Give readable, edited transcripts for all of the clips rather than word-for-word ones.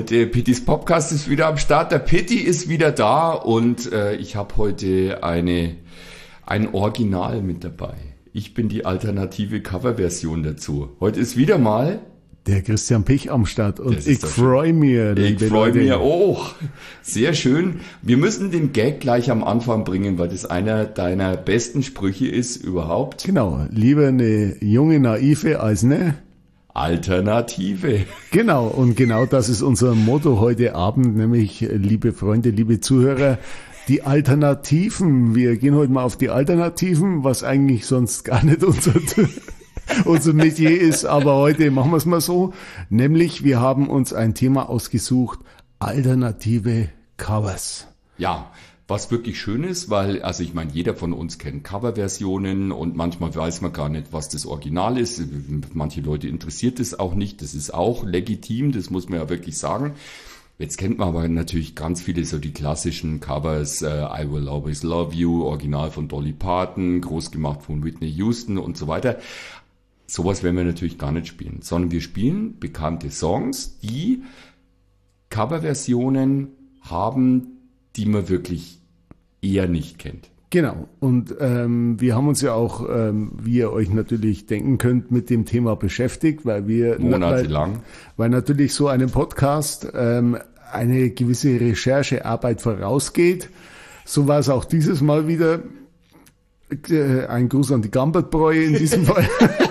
heute. Pittys Podcast ist wieder am Start. Der Pitti ist wieder da und ich habe heute ein Original mit dabei. Ich bin die alternative Coverversion dazu. Heute ist wieder mal der Christian Pich am Start und ich freue mich. Ich freue mich auch. Sehr schön. Wir müssen den Gag gleich am Anfang bringen, weil das einer deiner besten Sprüche ist überhaupt. Genau. Lieber eine junge Naive als eine Alternative. Genau. Und genau das ist unser Motto heute Abend, nämlich, liebe Freunde, liebe Zuhörer, die Alternativen. Wir gehen heute mal auf die Alternativen, was eigentlich sonst gar nicht unser Metier ist, aber heute machen wir es mal so. Nämlich, wir haben uns ein Thema ausgesucht, alternative Covers. Ja, was wirklich schön ist, weil, also ich meine, jeder von uns kennt Coverversionen und manchmal weiß man gar nicht, was das Original ist. Manche Leute interessiert es auch nicht, das ist auch legitim, das muss man ja wirklich sagen. Jetzt kennt man aber natürlich ganz viele so die klassischen Covers, I Will Always Love You, Original von Dolly Parton, groß gemacht von Whitney Houston und so weiter. Sowas werden wir natürlich gar nicht spielen, sondern wir spielen bekannte Songs, die Coverversionen haben, die man wirklich eher nicht kennt. Genau. Und wir haben uns ja auch, wie ihr euch natürlich denken könnt, mit dem Thema beschäftigt, weil wir monatelang, weil natürlich so einem Podcast eine gewisse Recherchearbeit vorausgeht. So war es auch dieses Mal wieder. Ein Gruß an die Gambertbräu in diesem Fall.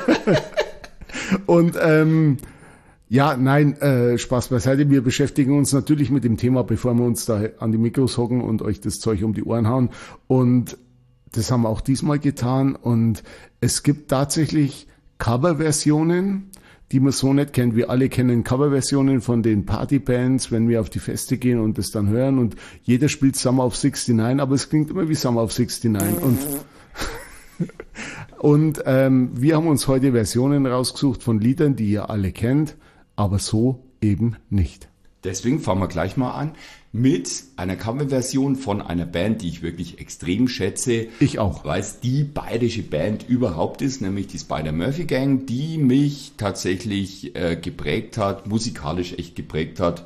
Und Spaß beiseite. Wir beschäftigen uns natürlich mit dem Thema, bevor wir uns da an die Mikros hocken und euch das Zeug um die Ohren hauen. Und das haben wir auch diesmal getan. Und es gibt tatsächlich Coverversionen, die man so nicht kennt. Wir alle kennen Coverversionen von den Partybands, wenn wir auf die Feste gehen und das dann hören. Und jeder spielt Summer of 69, aber es klingt immer wie Summer of 69. Und wir haben uns heute Versionen rausgesucht von Liedern, die ihr alle kennt, aber so eben nicht. Deswegen fangen wir gleich mal an mit einer Coverversion von einer Band, die ich wirklich extrem schätze. Ich auch. Weil es die bayerische Band überhaupt ist, nämlich die Spider-Murphy-Gang, die mich tatsächlich geprägt hat, musikalisch echt geprägt hat.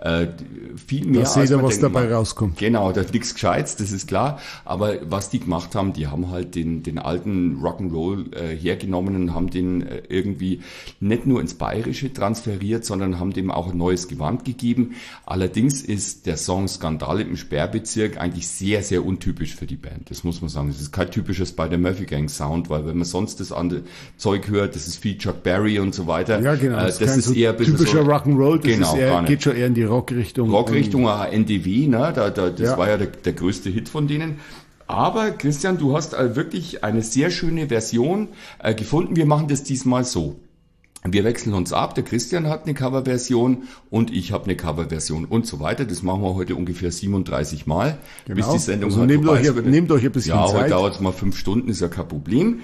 Viel mehr als man denkt. Was dabei rauskommt. Genau, da ist nichts Gescheites, das ist klar. Aber was die gemacht haben, die haben halt den alten Rock'n'Roll hergenommen und haben den irgendwie nicht nur ins Bayerische transferiert, sondern haben dem auch ein neues Gewand gegeben. Allerdings ist der Song Skandal im Sperrbezirk eigentlich sehr, sehr untypisch für die Band. Das muss man sagen. Es ist kein typischer Spider-Murphy-Gang-Sound, weil wenn man sonst das andere Zeug hört, das ist viel Chuck Berry und so weiter. Ja, genau. Das ist so eher ein bisschen typischer so, Rock'n'Roll. Das genau, ist eher, geht schon eher in die Rockrichtung. Rockrichtung, NDW, ne? Das war ja der größte Hit von denen. Aber Christian, du hast wirklich eine sehr schöne Version gefunden. Wir machen das diesmal so. Wir wechseln uns ab. Der Christian hat eine Coverversion und ich habe eine Coverversion und so weiter. Das machen wir heute ungefähr 37 Mal, genau. Bis die Sendung also nehmt euch ein bisschen Zeit. Ja, heute dauert es mal 5 Stunden, ist ja kein Problem.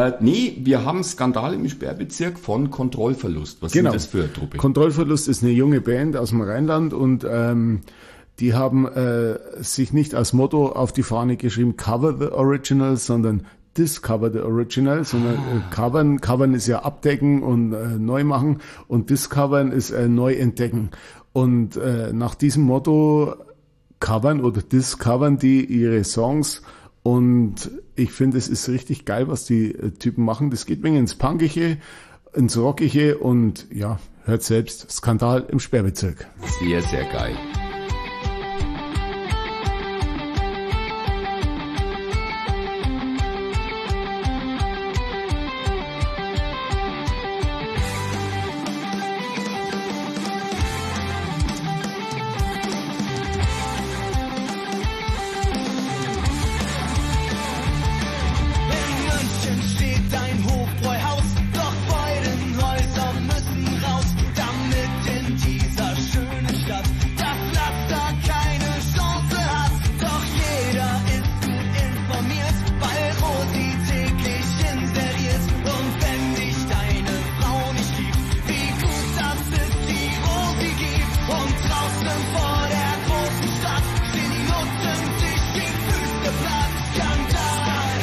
Wir haben Skandal im Sperrbezirk von Kontrollverlust. Was genau. Sind das für eine Truppe? Kontrollverlust ist eine junge Band aus dem Rheinland und die haben sich nicht als Motto auf die Fahne geschrieben, Cover the Original, sondern Discover the Original, sondern covern ist ja abdecken und neu machen und discovern ist neu entdecken. Und nach diesem Motto covern oder discovern die ihre Songs und ich finde, es ist richtig geil, was die Typen machen. Das geht wegen ins Punkige, ins Rockige und ja, hört selbst, Skandal im Sperrbezirk. Sehr, sehr geil.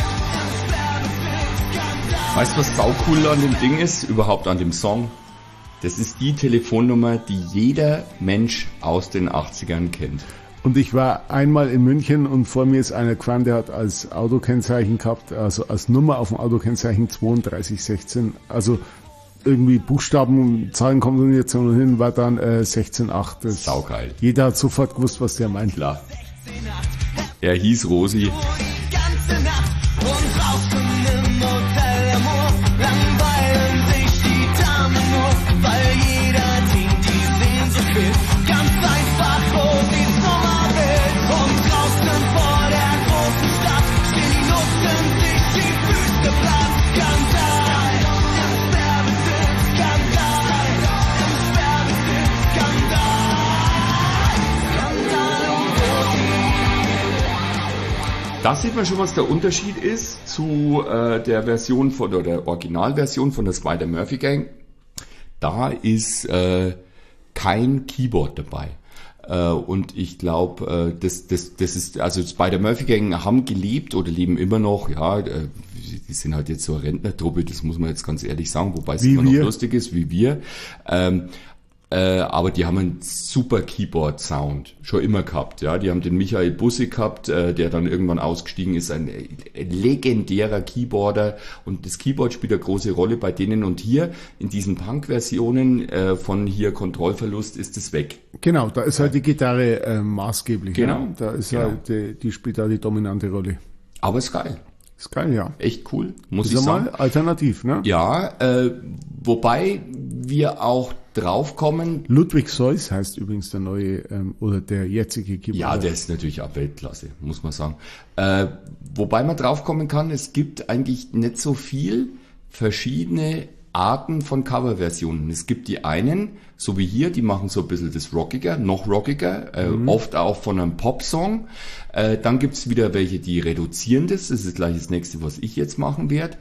Weißt du, was saucool an dem Ding ist? Überhaupt an dem Song? Das ist die Telefonnummer, die jeder Mensch aus den 80ern kennt. Und ich war einmal in München und vor mir ist einer gefahren, der hat als Autokennzeichen gehabt, also als Nummer auf dem Autokennzeichen 3216, also irgendwie Buchstaben, Zahlenkombinationen hin, war dann 16.8. Saugeil. Jeder hat sofort gewusst, was der meint. Klar. Er hieß Rosi. Da sieht man schon, was der Unterschied ist zu der Version oder der Originalversion von der Spider-Murphy Gang. Da ist kein Keyboard dabei. Und ich glaube, das ist, also Spider-Murphy Gang haben gelebt oder leben immer noch, ja, die sind halt jetzt so eine Rentnertruppe, das muss man jetzt ganz ehrlich sagen, wobei es immer noch lustig ist, wie wir. Aber die haben einen super Keyboard-Sound schon immer gehabt. Ja, die haben den Michael Busse gehabt, der dann irgendwann ausgestiegen ist, ein legendärer Keyboarder. Und das Keyboard spielt eine große Rolle bei denen. Und hier in diesen Punk-Versionen von hier Kontrollverlust ist es weg. Genau, da ist halt die Gitarre maßgeblich. Genau. Ja? Da ist halt die spielt da die dominante Rolle. Aber ist geil. Ist geil, ja. Echt cool, muss ich sagen. Mal alternativ, ne? Ja, wobei wir auch draufkommen. Ludwig Seuss heißt übrigens der neue oder der jetzige Keyboarder. Ja, der ist natürlich auch Weltklasse, muss man sagen. Wobei man draufkommen kann, es gibt eigentlich nicht so viel verschiedene Arten von Coverversionen. Es gibt die einen, so wie hier, die machen so ein bisschen das Rockiger, noch rockiger, oft auch von einem Popsong. Dann gibt's wieder welche, die reduzieren das ist gleich das nächste, was ich jetzt machen werde.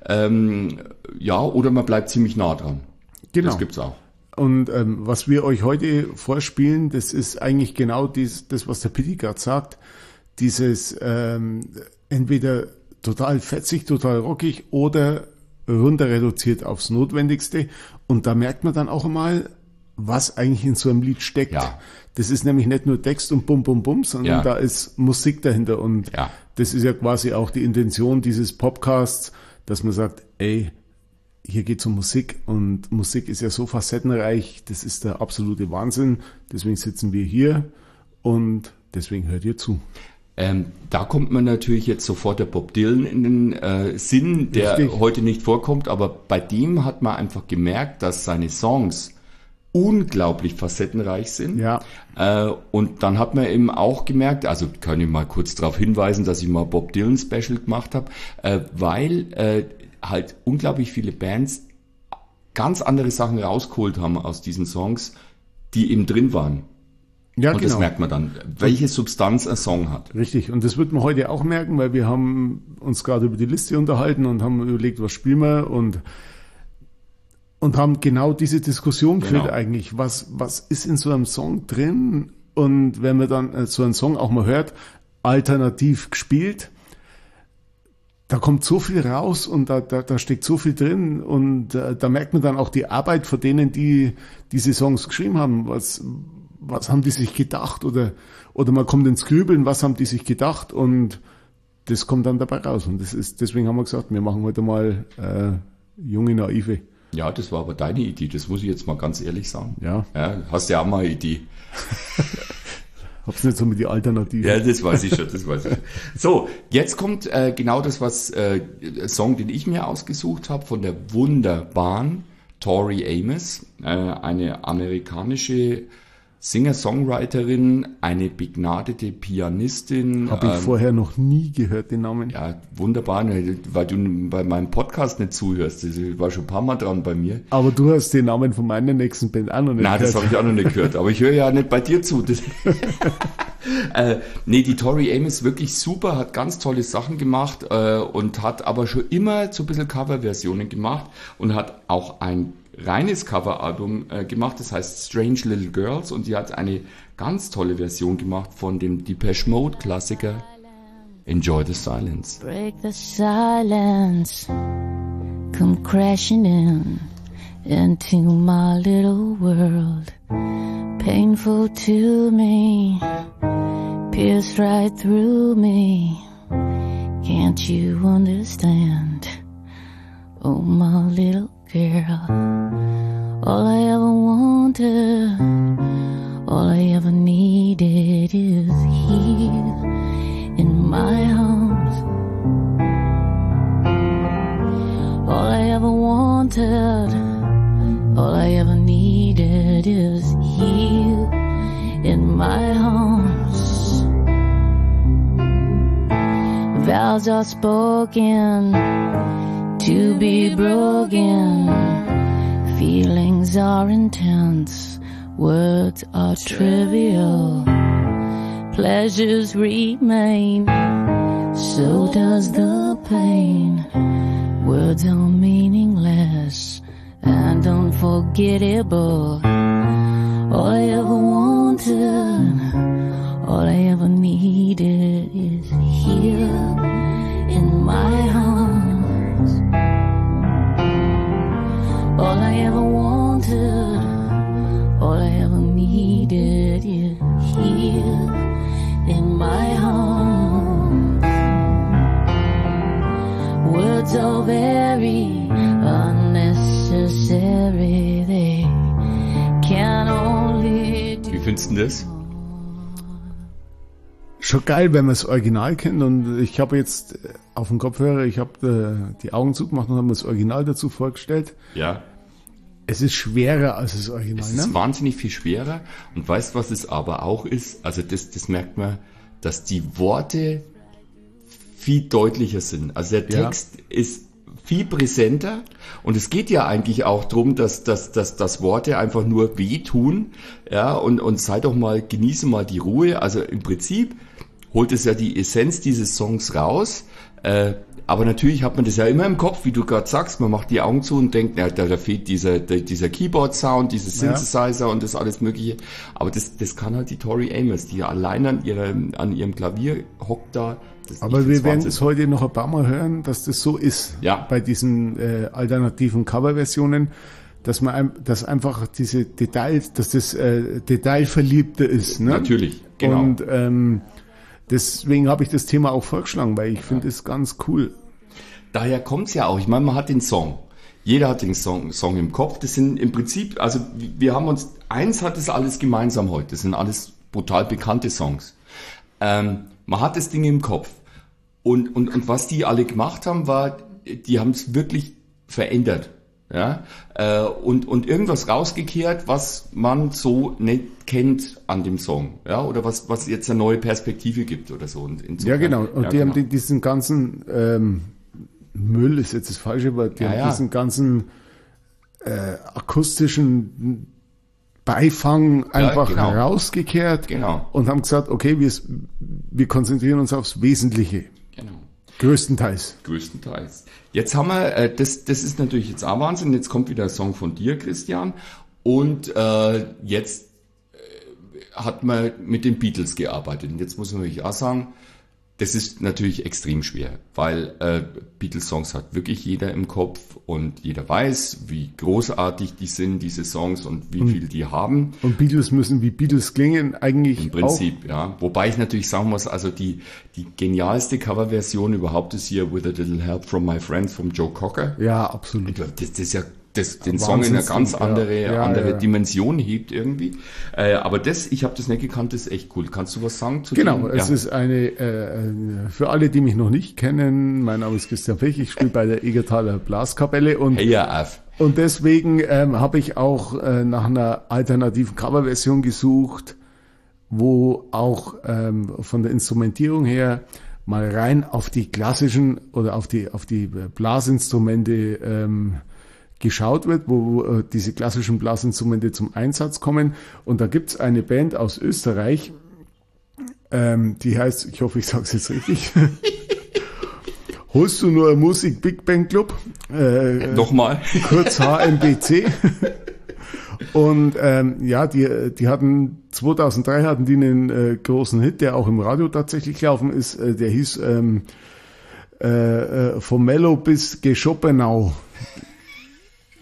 Ja, oder man bleibt ziemlich nah dran. Genau. Das gibt's auch. Und was wir euch heute vorspielen, das ist eigentlich genau das was der Pitti gerade sagt. Dieses entweder total fetzig, total rockig oder runter reduziert aufs Notwendigste. Und da merkt man dann auch mal, was eigentlich in so einem Lied steckt. Ja. Das ist nämlich nicht nur Text und Bum, Bum, Bum, sondern da ist Musik dahinter. Und das ist ja quasi auch die Intention dieses Podcasts, dass man sagt, ey, hier geht's um Musik und Musik ist ja so facettenreich, das ist der absolute Wahnsinn. Deswegen sitzen wir hier und deswegen hört ihr zu. Da kommt man natürlich jetzt sofort der Bob Dylan in den Sinn, der Richtig. heute nicht vorkommt, aber bei dem hat man einfach gemerkt, dass seine Songs unglaublich facettenreich sind. Ja. Und dann hat man eben auch gemerkt, also kann ich mal kurz darauf hinweisen, dass ich mal Bob Dylan Special gemacht habe, weil halt unglaublich viele Bands ganz andere Sachen rausgeholt haben aus diesen Songs, die eben drin waren. Ja, und genau. das merkt man dann, welche Substanz ein Song hat. Richtig, und das wird man heute auch merken, weil wir haben uns gerade über die Liste unterhalten und haben überlegt, was spielen wir und haben genau diese Diskussion geführt eigentlich. Was ist in so einem Song drin? Und wenn man dann so einen Song auch mal hört, alternativ gespielt, da kommt so viel raus und da steckt so viel drin und da merkt man dann auch die Arbeit von denen, die diese Songs geschrieben haben. Was haben die sich gedacht oder man kommt ins Grübeln, was haben die sich gedacht und das kommt dann dabei raus. Und deswegen haben wir gesagt, wir machen heute mal junge Naive. Ja, das war aber deine Idee, das muss ich jetzt mal ganz ehrlich sagen. Ja. Hast ja auch mal eine Idee. Hab's nicht so mit die Alternative. Ja, das weiß ich schon, So, jetzt kommt genau das, was Song, den ich mir ausgesucht habe, von der wunderbaren Tori Amos, eine amerikanische Singer-Songwriterin, eine begnadete Pianistin. Habe ich vorher noch nie gehört, den Namen. Ja, wunderbar, weil du bei meinem Podcast nicht zuhörst. Ich war schon ein paar Mal dran bei mir. Aber du hast den Namen von meiner nächsten Band auch noch nicht gehört. Nein, das habe ich auch noch nicht gehört. Aber ich höre ja nicht bei dir zu. Nee, die Tori Amos wirklich super, hat ganz tolle Sachen gemacht und hat aber schon immer so ein bisschen Coverversionen gemacht und hat auch ein reines Coveralbum gemacht, das heißt Strange Little Girls und die hat eine ganz tolle Version gemacht von dem Depeche Mode Klassiker Enjoy the Silence. Break the silence, come crashing in into my little world. Painful to me, pierced right through me. Can't you understand? Oh, my little girl. All I ever wanted, all I ever needed is here in my arms. All I ever wanted, all I ever needed is here in my arms. Vows are spoken to be broken. Feelings are intense, words are trivial. Pleasures remain, so does the pain. Words are meaningless and unforgettable. All I ever wanted, all I ever needed is here in my arms. All I ever wanted, all I ever needed is here in my arms. Words are very unnecessary, they can only do. Wie findest du das? Schon geil, wenn man das Original kennt, und ich habe jetzt auf dem Kopfhörer, ich habe die Augen zugemacht und habe mir das Original dazu vorgestellt. Ja. Es ist schwerer als das Original, Es ist wahnsinnig viel schwerer, und weißt, was es aber auch ist? Also das merkt man, dass die Worte viel deutlicher sind. Also der Text ist viel präsenter, und es geht ja eigentlich auch darum, dass Worte einfach nur wehtun, ja, und sei doch mal, genieße mal die Ruhe. Also im Prinzip holt es ja die Essenz dieses Songs raus, aber natürlich hat man das ja immer im Kopf, wie du gerade sagst, man macht die Augen zu und denkt, na, da fehlt dieser Keyboard-Sound, dieses Synthesizer und das alles Mögliche. Aber das kann halt die Tori Amos, die allein an ihrem Klavier hockt da. Aber wir werden es heute noch ein paar Mal hören, dass das so ist, bei diesen alternativen Coverversionen, dass einfach diese Details, dass das Detailverliebte ist. Ne? Natürlich, genau. Und deswegen habe ich das Thema auch vorgeschlagen, weil ich finde es ganz cool. Daher kommt's ja auch. Ich meine, man hat den Song. Jeder hat den Song im Kopf. Das sind im Prinzip, also wir haben uns, eins hat es alles gemeinsam heute. Das sind alles brutal bekannte Songs. Man hat das Ding im Kopf. Und was die alle gemacht haben, war, die haben es wirklich verändert. Ja, und irgendwas rausgekehrt, was man so nicht kennt an dem Song, ja, oder was jetzt eine neue Perspektive gibt oder so. Und insofern, ja, genau. Und die haben diesen ganzen Müll ist jetzt das falsche Wort, die haben diesen ganzen akustischen Beifang einfach rausgekehrt und haben gesagt, okay, wir konzentrieren uns aufs Wesentliche. Genau. Größtenteils. Jetzt haben wir, das ist natürlich jetzt auch Wahnsinn, jetzt kommt wieder ein Song von dir, Christian, und jetzt hat man mit den Beatles gearbeitet. Und jetzt muss man natürlich auch sagen, das ist natürlich extrem schwer, weil Beatles-Songs hat wirklich jeder im Kopf und jeder weiß, wie großartig die sind, diese Songs, und wie viel die haben. Und Beatles müssen wie Beatles klingen eigentlich im Prinzip, auch. Ja. Wobei ich natürlich sagen muss, also die genialste Coverversion überhaupt ist hier With a Little Help from My Friends vom Joe Cocker. Ja, absolut. Das ist ja den Song in eine ganz andere Dimension hebt irgendwie. Aber ich habe das nicht gekannt, das ist echt cool. Kannst du was sagen zu dem? Genau, es ist eine, für alle, die mich noch nicht kennen, mein Name ist Christian Pech, ich spiele bei der Egertaler Blaskapelle und deswegen habe ich auch nach einer alternativen Coverversion gesucht, wo auch von der Instrumentierung her mal rein auf die klassischen oder auf die Blasinstrumente geschaut wird, wo diese klassischen Blasinstrumente zum Einsatz kommen. Und da gibt's eine Band aus Österreich, die heißt, ich hoffe, ich sage es jetzt richtig, Holst du nur Musik Big Bang Club? Nochmal. Kurz HMBC. Und die hatten 2003 hatten die einen großen Hit, der auch im Radio tatsächlich gelaufen ist. Der hieß von Mello bis Geschoppenau.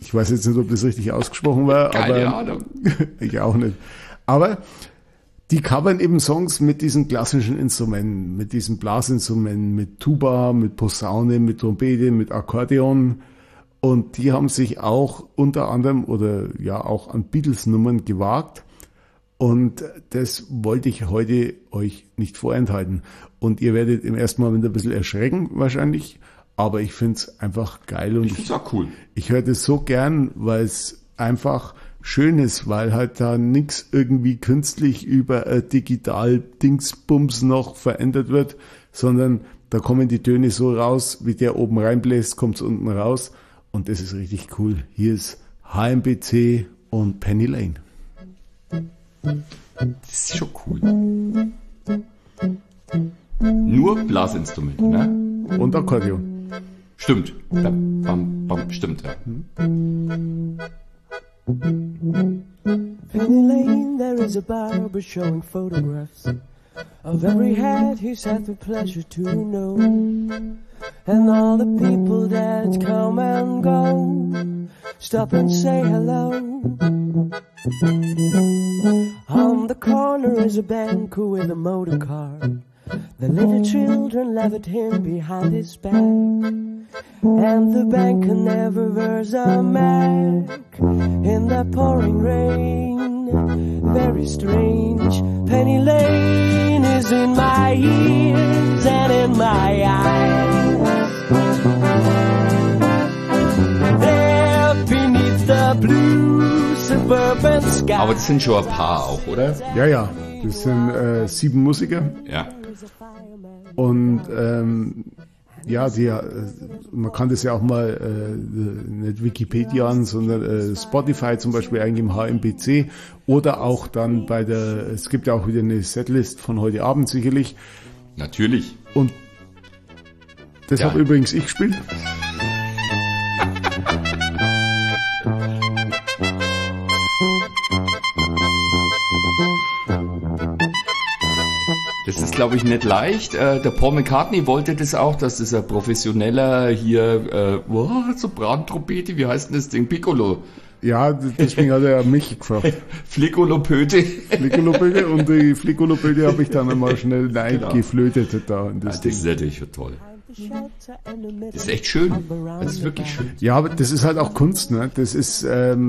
Ich weiß jetzt nicht, ob das richtig ausgesprochen war, Keine aber Ahnung. ich auch nicht. Aber die covern eben Songs mit diesen klassischen Instrumenten, mit diesen Blasinstrumenten, mit Tuba, mit Posaune, mit Trompete, mit Akkordeon. Und die haben sich auch unter anderem oder ja auch an Beatles-Nummern gewagt. Und das wollte ich heute euch nicht vorenthalten. Und ihr werdet im ersten Moment ein bisschen erschrecken wahrscheinlich, aber ich finde es einfach geil. Und Ich finde es auch cool. ich höre das so gern, weil es einfach schön ist, weil halt da nichts irgendwie künstlich über Digital-Dingsbums noch verändert wird, sondern da kommen die Töne so raus, wie der oben reinbläst, kommt es unten raus. Und das ist richtig cool. Hier ist HMBC und Penny Lane. Das ist schon cool. Nur Blasinstrument, ne? Und Akkordeon. Stimmt. Bam, bam, bam. Stimmt, ja. Penny Lane, there is a barber showing photographs of every head he's had the pleasure to know, and all the people that come and go stop and say hello. On the corner is a banker with a motor car. The little children laugh at him behind his back, and the banker never wears a mask in the pouring rain. Very strange. Penny Lane is in my ears and in my eyes. There beneath the blue suburban sky. Aber das sind schon ein paar auch, oder? Ja, ja. Das sind 7 Musiker. Ja. Und ja, man kann das ja auch mal nicht Wikipedia an, sondern Spotify zum Beispiel eingeben, HMBC, oder auch dann es gibt ja auch wieder eine Setlist von heute Abend sicherlich. Natürlich. Und das Ja. habe übrigens ich gespielt. Das ist, glaube ich, nicht leicht. Der Paul McCartney wollte das auch, dass das ein professioneller hier, Soprantrompete, wie heißt denn das Ding? Piccolo. Ja, deswegen hat er mich gefragt. Flickolopöte. Flickolopöde, und die Flickolopöde habe ich dann einmal schnell geflötet da in das Das Ding. ist natürlich schon toll. Das ist echt schön. Das ist wirklich schön. Ja, aber das ist halt auch Kunst, ne? Das ist,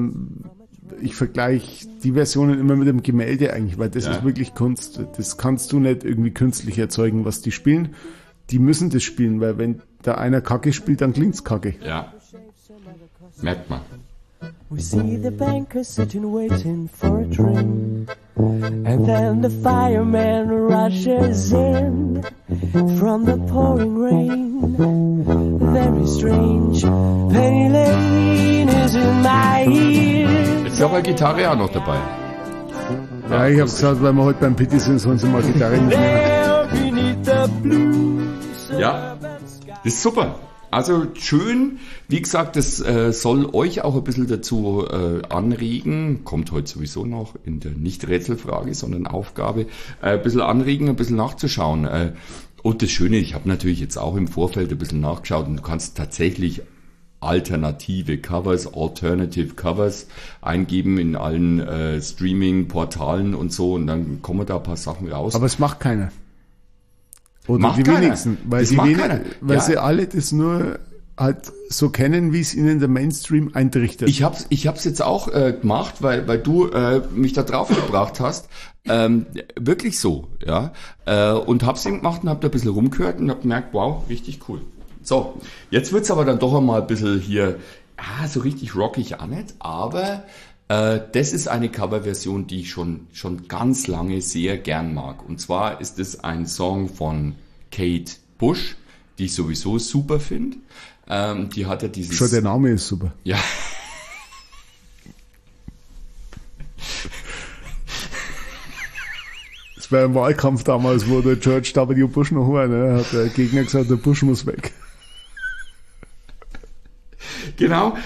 ich vergleiche die Versionen immer mit dem Gemälde eigentlich, weil das Ja. ist wirklich Kunst. Das kannst du nicht irgendwie künstlich erzeugen, was die spielen. Die müssen das spielen, weil wenn da einer Kacke spielt, dann klingt's Kacke. Ja. Merkt man. We see the banker sitting waiting for a drink, and then the fireman rushes in from the pouring rain. Very strange. Penny Lane is in my ears. Jetzt ist aber Gitarre auch noch dabei. Ja, ich habe gesagt, weil wir heute beim Pitti sind, sollen sie mal Gitarre mitnehmen. There beneath the blue Ja, das ist super. Also schön, wie gesagt, das soll euch auch ein bisschen dazu anregen, kommt heute sowieso noch in der nicht Rätselfrage, sondern Aufgabe, ein bisschen anregen, ein bisschen nachzuschauen. Und das Schöne, ich habe natürlich jetzt auch im Vorfeld ein bisschen nachgeschaut und du kannst tatsächlich alternative Covers, Alternative Covers eingeben in allen Streaming-Portalen und so und dann kommen da ein paar Sachen raus. Aber es macht keiner. Oder Macht die keiner. wenigsten. Weil, Das macht keiner. weil Ja. sie alle das nur halt so kennen, wie es ihnen der Mainstream eintrichtert. Ich hab's jetzt auch gemacht, weil du mich da drauf gebracht hast. Wirklich so, ja. Und hab's eben gemacht und hab da ein bisschen rumgehört und hab gemerkt, wow, richtig cool. So, jetzt wird's aber dann doch einmal ein bisschen hier, so richtig rockig auch nicht, aber das ist eine Coverversion, die ich schon ganz lange sehr gern mag. Und zwar ist es ein Song von Kate Bush, die ich sowieso super finde. Die hat ja dieses... Schon der Name ist super. Ja. Das war im Wahlkampf damals, wo der George W. Bush noch war, ne? Hat der Gegner gesagt, der Bush muss weg. Genau.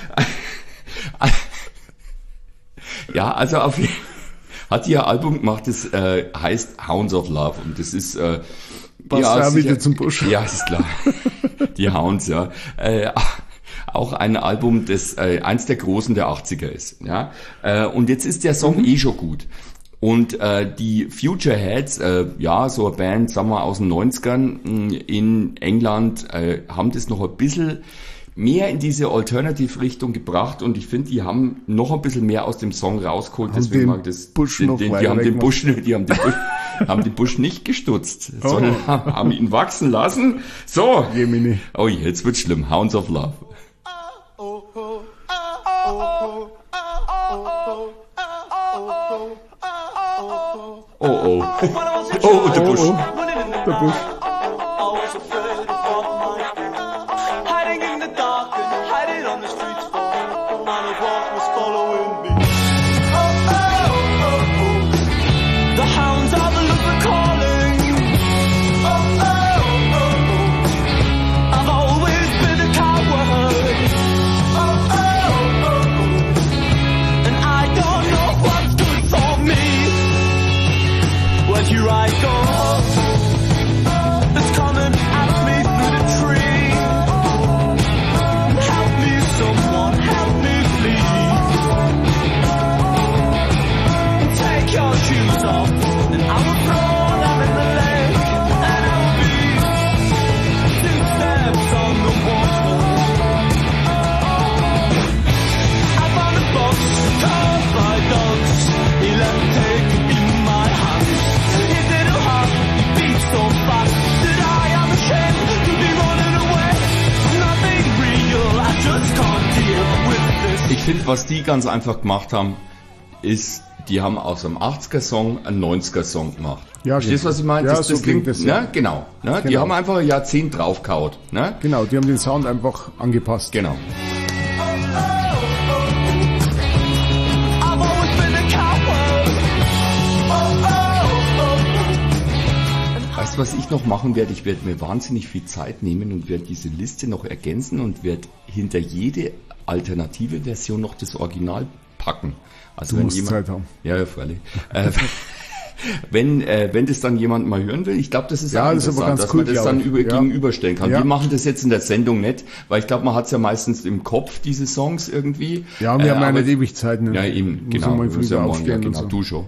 Ja, also hat die ihr Album gemacht, das heißt Hounds of Love und das ist Passt auch sicher- wieder zum Bush. Ja, ist klar. Die Hounds, ja. auch ein Album, das eins der großen der 80er ist. Ja, und jetzt ist der Song schon gut. Und die Futureheads, ja, so eine Band, sagen wir, aus den 90ern in England, haben das noch ein bisschen mehr in diese Alternative-Richtung gebracht und ich finde, die haben noch ein bisschen mehr aus dem Song rausgeholt. Deswegen mag das Busch noch die haben den Busch nicht gestutzt, sondern haben ihn wachsen lassen. So, Gemini. oh, jetzt wird's schlimm. Hounds of Love. Oh, oh. Oh, der Busch. Der Busch. hiding in the dark and hiding on the streets. A man of war was following me. The hounds of the look are calling. I've always been a coward. And I don't know what's good for me. Well, here I go. It's coming at me through the tree. Help me, someone, help me, please. Take your shoes off, and I will throw them in the lake. And I will be 2 steps on the water. I found a box caught by dogs. He let me take it in my hands. His little heart beat so fast that I am ashamed to be running away. Nothing real, I just can't deal with this. Ich finde, was die ganz einfach gemacht haben, ist, die haben aus einem 80er-Song einen 90er-Song gemacht. Ja, Verstehst du, was ich meine? ja, so klingt das, ja. Ne? Genau. Ne? Die Genau. haben einfach ein Jahrzehnt draufgehauen. Ne? Genau, die haben den Sound einfach angepasst. Genau. I've always been a coward. Weißt du, was ich noch machen werde? Ich werde mir wahnsinnig viel Zeit nehmen und werde diese Liste noch ergänzen und werde hinter jede alternative Version noch das Original packen. Also Du musst Zeit haben. Ja, freilich. Wenn das dann jemand mal hören will, ich glaube, das ist Ja, auch das ist aber interessant, ganz dass cool, man das glaube dann ich. Ja. gegenüberstellen kann. Ja. Wir machen das jetzt in der Sendung nicht, weil ich glaube, man hat es ja meistens im Kopf, diese Songs irgendwie. Ja, wir haben ja aber- nicht ewig Zeit. Ne? Ja, eben, Muss genau. man mal Wir müssen ja früher morgen, aufstehen genau, und so. du schon.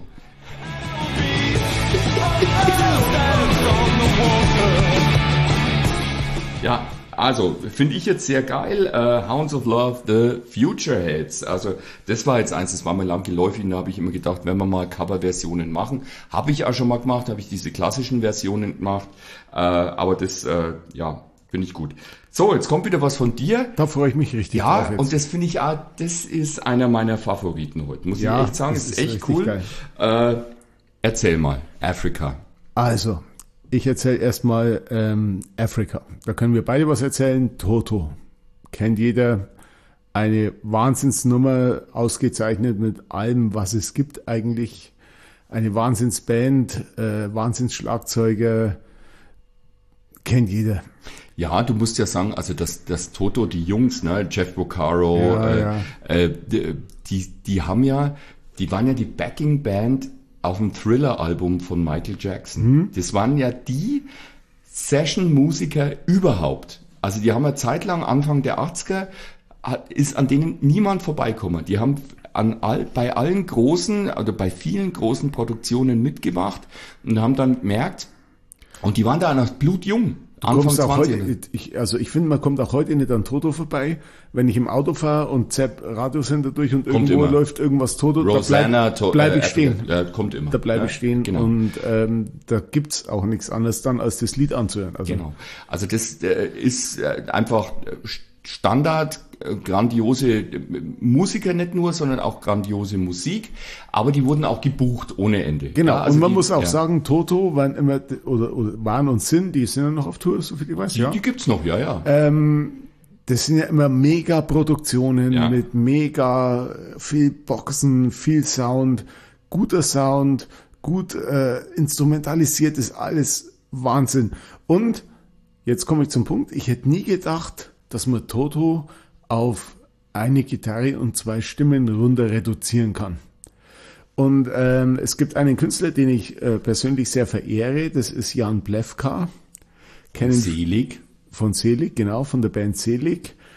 Ja, also finde ich jetzt sehr geil. Hounds of Love, The Futureheads. Also das war jetzt eins, das war mir lang geläufig. Da habe ich immer gedacht, wenn wir mal Coverversionen machen, habe ich auch schon mal gemacht, habe ich diese klassischen Versionen gemacht. Aber das, ja, finde ich gut. So, jetzt kommt wieder was von dir. Da freue ich mich richtig Ja, drauf jetzt. und das finde ich auch, das ist einer meiner Favoriten heute. Muss Ja, ich echt sagen, das das ist ist echt richtig cool. Erzähl mal, Africa. Also, ich erzähle erstmal Afrika. Da können wir beide was erzählen. Toto. Kennt jeder. Eine Wahnsinnsnummer, ausgezeichnet mit allem, was es gibt eigentlich. Eine Wahnsinnsband, Wahnsinnsschlagzeuger. Kennt jeder. Ja, du musst ja sagen, also das Toto, die Jungs, ne, Jeff Porcaro, Ja, die haben ja, die waren ja die Backing Band auf dem Thriller-Album von Michael Jackson. Das waren ja die Session-Musiker überhaupt. Also die haben ja zeitlang, Anfang der 80er, ist an denen niemand vorbeikommen. Die haben bei allen großen, oder bei vielen großen Produktionen mitgemacht und haben dann gemerkt, und die waren da noch blutjung. Anfang Kommst auch 20. heute, ich finde, man kommt auch heute nicht an Toto vorbei. Wenn ich im Auto fahre und zapp Radiosender durch und Kommt irgendwo immer. läuft irgendwas Toto, Rosanna, da bleib ich stehen. Ja, kommt immer. Da bleibe Ja, ich stehen genau. und da gibt's auch nichts anderes dann, als das Lied anzuhören. Also, Genau. Also das ist einfach Standard, grandiose Musiker nicht nur, sondern auch grandiose Musik. Aber die wurden auch gebucht ohne Ende. Genau, Ja, also und man die, muss auch ja, sagen, Toto waren immer, oder waren und sind, die sind ja noch auf Tour, soviel ich weiß, ja. Die gibt's noch, ja, ja. Das sind ja immer Mega-Produktionen Ja. mit mega viel Boxen, viel Sound, guter Sound, gut instrumentalisiert, ist alles Wahnsinn. Und jetzt komme ich zum Punkt, ich hätte nie gedacht, dass man Toto auf eine Gitarre und 2 Stimmen runter reduzieren kann. Und es gibt einen Künstler, den ich persönlich sehr verehre, das ist Jan Plewka. Kennen Selig. von Selig, genau, von der Band Selig.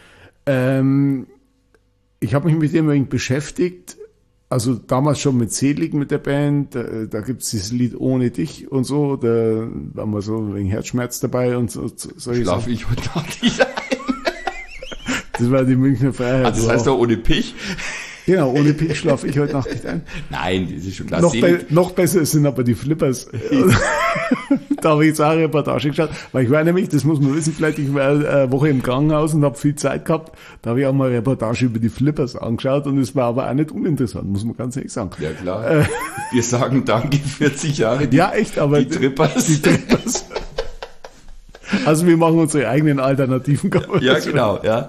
Ich habe mich mit dem ein wenig beschäftigt, also damals schon mit Selig mit der Band, da gibt's dieses Lied Ohne dich und so, da war mal so ein wenig Herzschmerz dabei und so. Schlaf ich heute Nacht nicht ein. Das war die Münchner Freiheit. Also das heißt doch ohne Pich? Genau, ohne Pich schlafe ich heute Nacht nicht ein. Nein, das ist schon klar. Noch besser sind aber die Flippers. Da habe ich jetzt auch eine Reportage geschaut, weil ich war nämlich, das muss man wissen, vielleicht ich war eine Woche im Krankenhaus und habe viel Zeit gehabt. Da habe ich auch mal eine Reportage über die Flippers angeschaut und es war aber auch nicht uninteressant, muss man ganz ehrlich sagen. Ja klar. Wir sagen danke 40 Jahre. Ja, echt, aber die Trippers. Die Trippers. Also wir machen unsere eigenen alternativen Cover. Ja, genau, ja.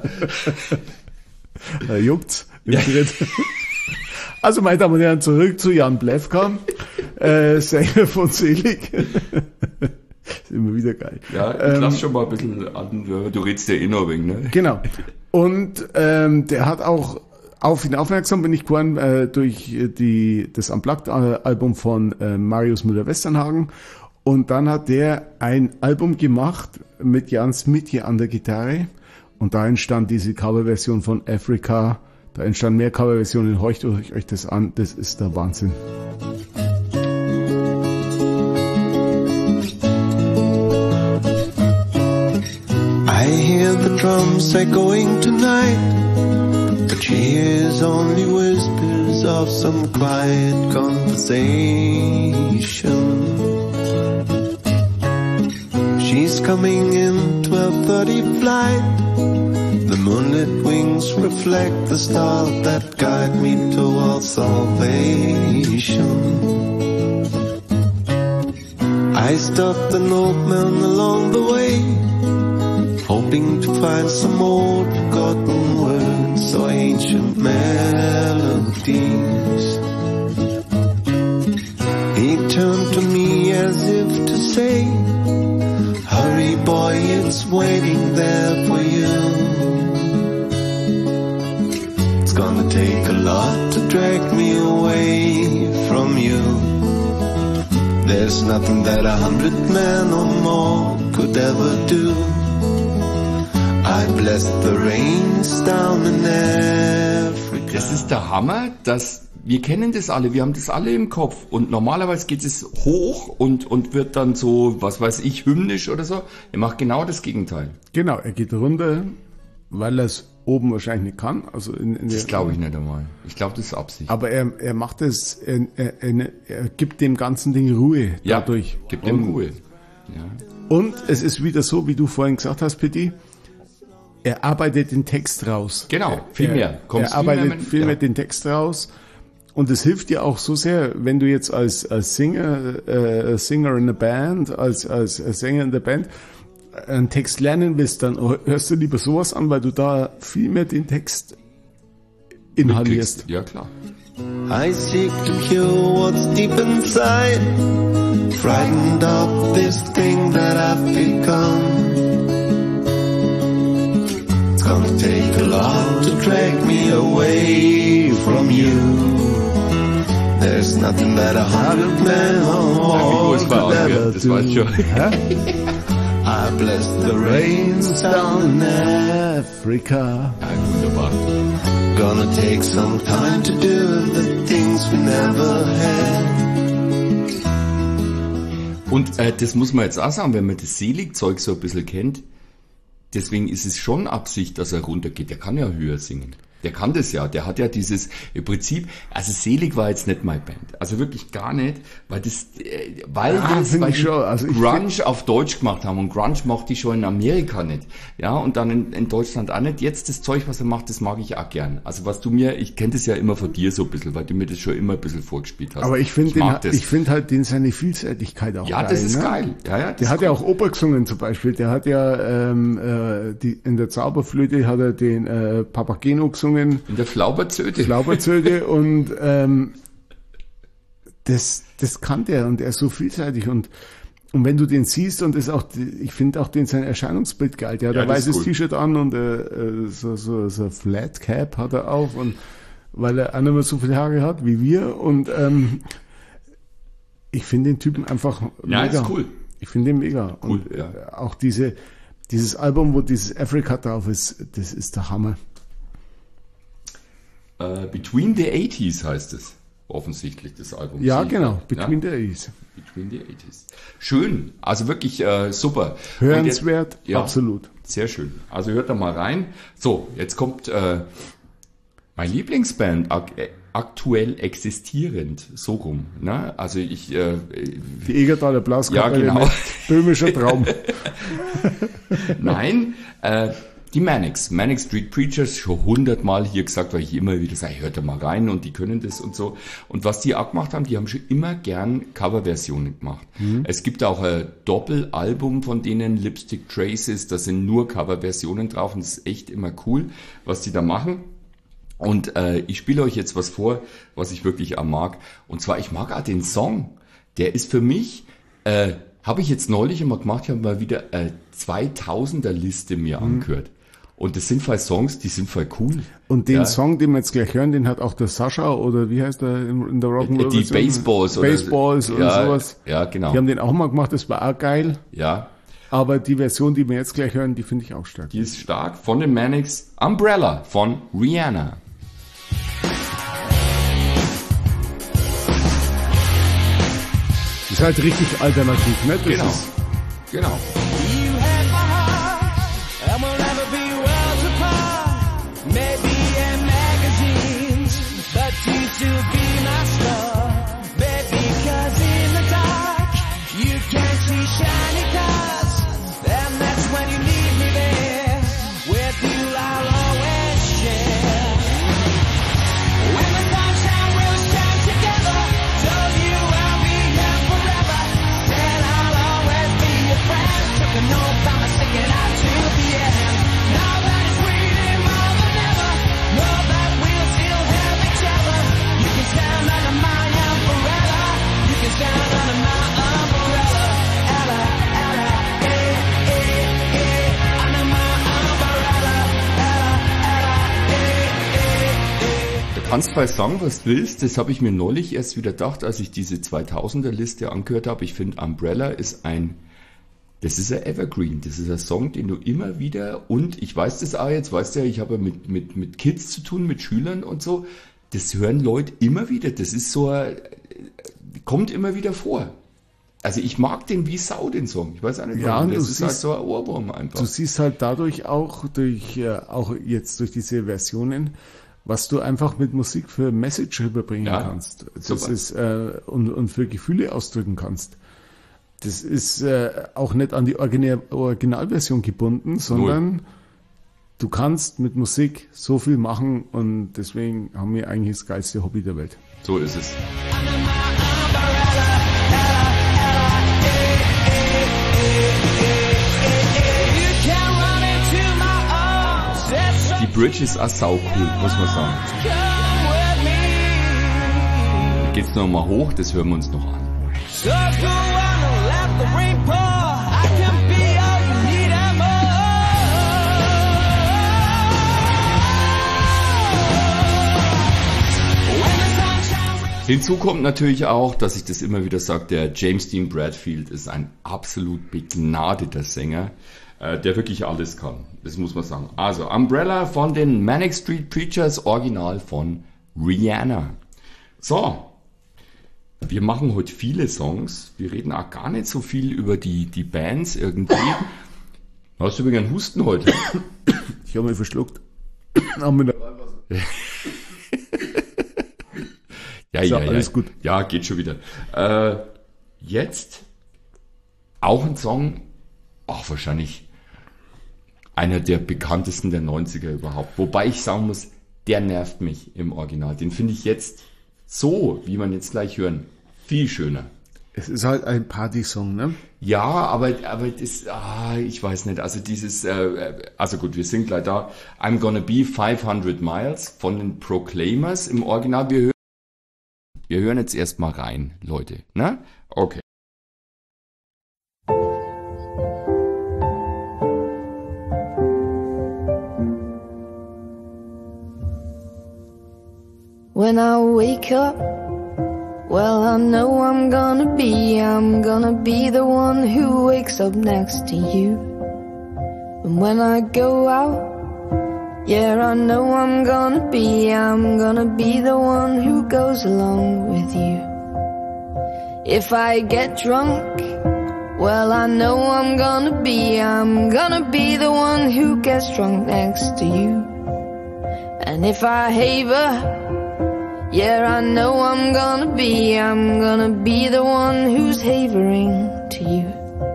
Da juckt's. Ja. Also, meine Damen und Herren, zurück zu Jan Plewka, Sänger von Selig. Ist immer wieder geil. Ja, ich lass schon mal ein bisschen an, du redest ja eh noch wegen, ne? Genau. Und der hat auch auf ihn aufmerksam bin ich geworden durch das Unplugged-Album von Marius Müller-Westernhagen. Und dann hat der ein Album gemacht mit Jan Smitje an der Gitarre. Und da entstand diese Coverversion von Africa. Da entstanden mehr Coverversionen. Horcht euch das an. Das ist der Wahnsinn. I hear the drums echoing tonight, but she hears only whispers of some quiet conversation. She's coming in 12:30 flight. The moonlit wings reflect the stars that guide me towards salvation. I stopped an old man along the way, hoping to find some old forgotten words or ancient melodies. He turned to me as if to say, hurry boy, it's waiting there for you. It's gonna take a lot to drag me away from you. There's nothing that 100 men or more could ever do. I bless the rains down in Africa. Das ist der Hammer, dass wir kennen das alle, wir haben das alle im Kopf und normalerweise geht es hoch und wird dann so, was weiß ich, hymnisch oder so. Er macht genau das Gegenteil. Genau, er geht runter, weil er es oben wahrscheinlich nicht kann. Also das glaube ich nicht einmal. Ich glaube, das ist Absicht. Aber er macht es, er gibt dem ganzen Ding Ruhe dadurch. Ja, gibt dem Ruhe. Ja. Und es ist wieder so, wie du vorhin gesagt hast, Pitti, er arbeitet den Text raus. Genau, viel mehr. Er arbeitet viel mehr den Text raus. Und es hilft dir auch so sehr, wenn du jetzt als Singer in a Band, als Sänger in der Band einen Text lernen willst, dann hörst du lieber sowas an, weil du da viel mehr den Text inhalierst. Ja, klar. I seek to cure what's deep inside, frightened of this thing that I've become. It's gonna take a lot to drag me away from you. There's nothing that 100 men or more could ever das weiß ich do. schon. I bless the rains down in Africa. Ja, wunderbar. Gonna take some time to do the things we never had. Und das muss man jetzt auch sagen, wenn man das Selig-Zeug so ein bisschen kennt, deswegen ist es schon Absicht, dass er runtergeht. Der kann ja höher singen. Der kann das ja, der hat ja dieses, im Prinzip, also Selig war jetzt nicht meine Band, also wirklich gar nicht, weil die Grunge auf Deutsch gemacht haben und Grunge mochte ich schon in Amerika nicht, ja, und dann in Deutschland auch nicht. Jetzt das Zeug, was er macht, das mag ich auch gern. Also ich kenne das ja immer von dir so ein bisschen, weil du mir das schon immer ein bisschen vorgespielt hast. Aber ich finde halt seine Vielseitigkeit auch geil. Ja, das ist geil. Ja, der hat ja auch Oper gesungen zum Beispiel, der hat ja in der Zauberflöte hat er den Papageno gesungen. In der Flauberzöte und das kann der und er ist so vielseitig und wenn du den siehst und das auch, ich finde auch sein Erscheinungsbild geil. Der hat ein weißes T-Shirt an und so Flat Cap hat er auf und weil er auch nicht mehr so viele Haare hat wie wir und ich finde den Typen einfach mega. Ja, ist cool. Ich finde den mega. Cool, und auch diese Dieses Album, wo dieses Africa drauf ist, das ist der Hammer. Between the 80s heißt es. Offensichtlich das Album. Ja, genau. Ja? Between the 80s. Between the 80s. Schön. Also wirklich super. Hörenswert, Und ja, absolut. Sehr schön. Also hört da mal rein. So, jetzt kommt meine Lieblingsband, aktuell existierend, so rum. Ne? Also ich... Die Egertaler Blaskapelle, ja, genau. Böhmischer Traum. Nein, die Manics Street Preachers, schon 100-mal hier gesagt, weil ich immer wieder sage, hört da mal rein und die können das und so. Und was die auch gemacht haben, die haben schon immer gern Coverversionen gemacht. Es gibt auch ein Doppelalbum von denen, Lipstick Traces, da sind nur Coverversionen drauf und das ist echt immer cool, was die da machen. Und ich spiele euch jetzt was vor, was ich wirklich auch mag. Und zwar, ich mag auch den Song. Der ist für mich, habe ich jetzt neulich immer gemacht, ich habe mal wieder 2000er-Liste mir angehört. Und das sind voll Songs, die sind voll cool. Und den Song, den wir jetzt gleich hören, den hat auch der Sascha, oder wie heißt der in der Rock'n'Roll? Die Baseballs. Baseballs und sowas. Ja, genau. Die haben den auch mal gemacht, das war auch geil. Ja. Aber die Version, die wir jetzt gleich hören, die finde ich auch stark. Die ist stark, von den Manics. Umbrella von Rihanna. Das ist halt richtig alternativ, ne? Das Genau. ist Genau. You had my heart, and we'll never be worlds apart. Maybe in magazines, but you still be my star. Baby, 'cause in the dark, you can't see shiny cars. And that's when you need me there. With you I'll always share. When the sunshine will shine together, told you I'll be here forever. Said I'll always be your friend. Took an oath, I'ma stick it out to the end. Now that it's waiting more than ever, know that we'll still have each other. You can stand under my umbrella. You can stand under my umbrella. Ella, Ella, under my umbrella. Ella, Ella, Du kannst mal sagen, was du willst. Das habe ich mir neulich erst wieder gedacht, als ich diese 2000er-Liste angehört habe. Ich finde, Umbrella ist das ist ein Evergreen. Das ist ein Song, den du immer wieder, und ich weiß das auch jetzt, weißt du ja, ich habe ja mit Kids zu tun, mit Schülern und so. Das hören Leute immer wieder. Das ist so kommt immer wieder vor. Also ich mag den wie Sau, den Song. Ich weiß auch nicht, Ja, warum. und Das du ist halt siehst- so ein Ohrwurm einfach. Du siehst halt dadurch auch, auch jetzt durch diese Versionen, was du einfach mit Musik für Message rüberbringen Ja, kannst. Das super. ist, und für Gefühle ausdrücken kannst. Das ist auch nicht an die Originalversion gebunden, sondern du kannst mit Musik so viel machen, und deswegen haben wir eigentlich das geilste Hobby der Welt. So ist es. you can run into my arms. That's Die Bridge ist auch sau cool, muss man sagen. come with me. Geht's noch mal hoch, das hören wir uns noch an. So go on and let the rain pour. I can be all you need and more. When the sunshine Hinzu kommt natürlich auch, dass ich das immer wieder sage, der James Dean Bradfield ist ein absolut begnadeter Sänger, der wirklich alles kann. Das muss man sagen. Also Umbrella von den Manic Street Preachers, Original von Rihanna. So, wir machen heute viele Songs. Wir reden auch gar nicht so viel über die Bands irgendwie. Hast du übrigens einen Husten heute? Ich habe mich verschluckt. Am Mineralwasser. Ja, alles gut. Ja, geht schon wieder. Jetzt auch ein Song, wahrscheinlich einer der bekanntesten der 90er überhaupt. Wobei ich sagen muss, der nervt mich im Original. Den finde ich jetzt so, wie man jetzt gleich hören, viel schöner. Es ist halt ein Partysong, ne? Ja, aber das, ich weiß nicht, also dieses, also gut, wir sind gleich da. I'm Gonna Be 500 Miles von den Proclaimers im Original. Wir hören jetzt erstmal rein, Leute, ne? Okay. When I wake up, well, I know I'm gonna be the one who wakes up next to you. And when I go out, yeah, I know I'm gonna be the one who goes along with you. If I get drunk, well, I know I'm gonna be the one who gets drunk next to you. And if I haver, yeah, I know I'm gonna be the one who's havering to you.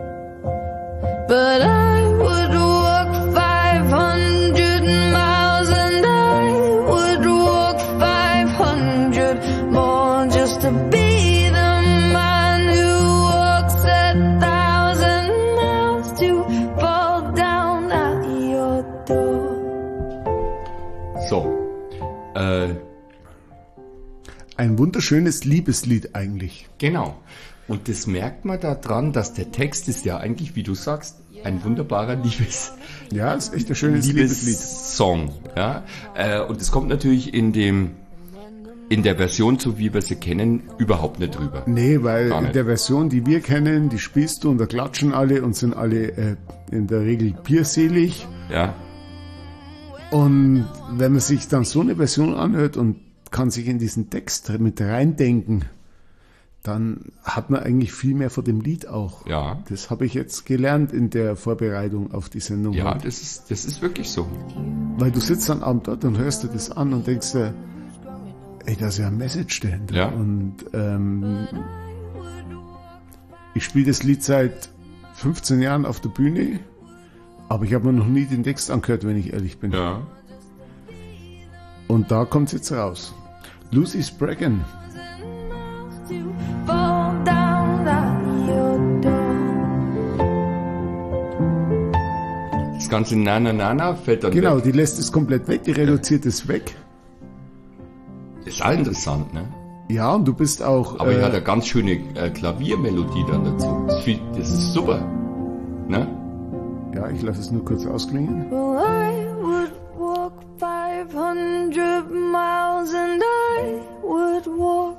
But I would walk 500 miles and I would walk 500 more just to be the man who walks 1,000 miles to fall down at your door. So, Ein wunderschönes Liebeslied eigentlich. genau. Und das merkt man daran, dass der Text ist ja eigentlich, wie du sagst, ein wunderbarer Ja, ist echt ein schönes Liebeslied. Liebessong. Ja? Und es kommt natürlich in der Version, so wie wir sie kennen, überhaupt nicht drüber. Nee, weil Gar in nicht. der Version, die wir kennen, die spielst du und da klatschen alle und sind alle in der Regel bierselig. Ja, Und wenn man sich dann so eine Version anhört und kann sich in diesen Text mit reindenken, dann hat man eigentlich viel mehr von dem Lied auch. ja. Das habe ich jetzt gelernt in der Vorbereitung auf die Sendung. Ja, heute. das ist wirklich so. Weil du sitzt dann abend dort und hörst dir das an und denkst dir, ey, da ist ja ein Message dahinter. Ja. Und ich spiele das Lied seit 15 Jahren auf der Bühne, aber ich habe mir noch nie den Text angehört, wenn ich ehrlich bin. Ja. Und da kommt es jetzt raus. Lucy Spraggan. To fall down at your door. Das ganze Nana fällt dann Genau, weg. die lässt es komplett weg, die reduziert es weg. Ist auch interessant, ne? Ja, und du bist auch... Aber er hat eine ganz schöne Klaviermelodie dann dazu. Das ist super. Ne? ja, ich lasse es nur kurz ausklingen. Well, I would walk 500 miles and I would walk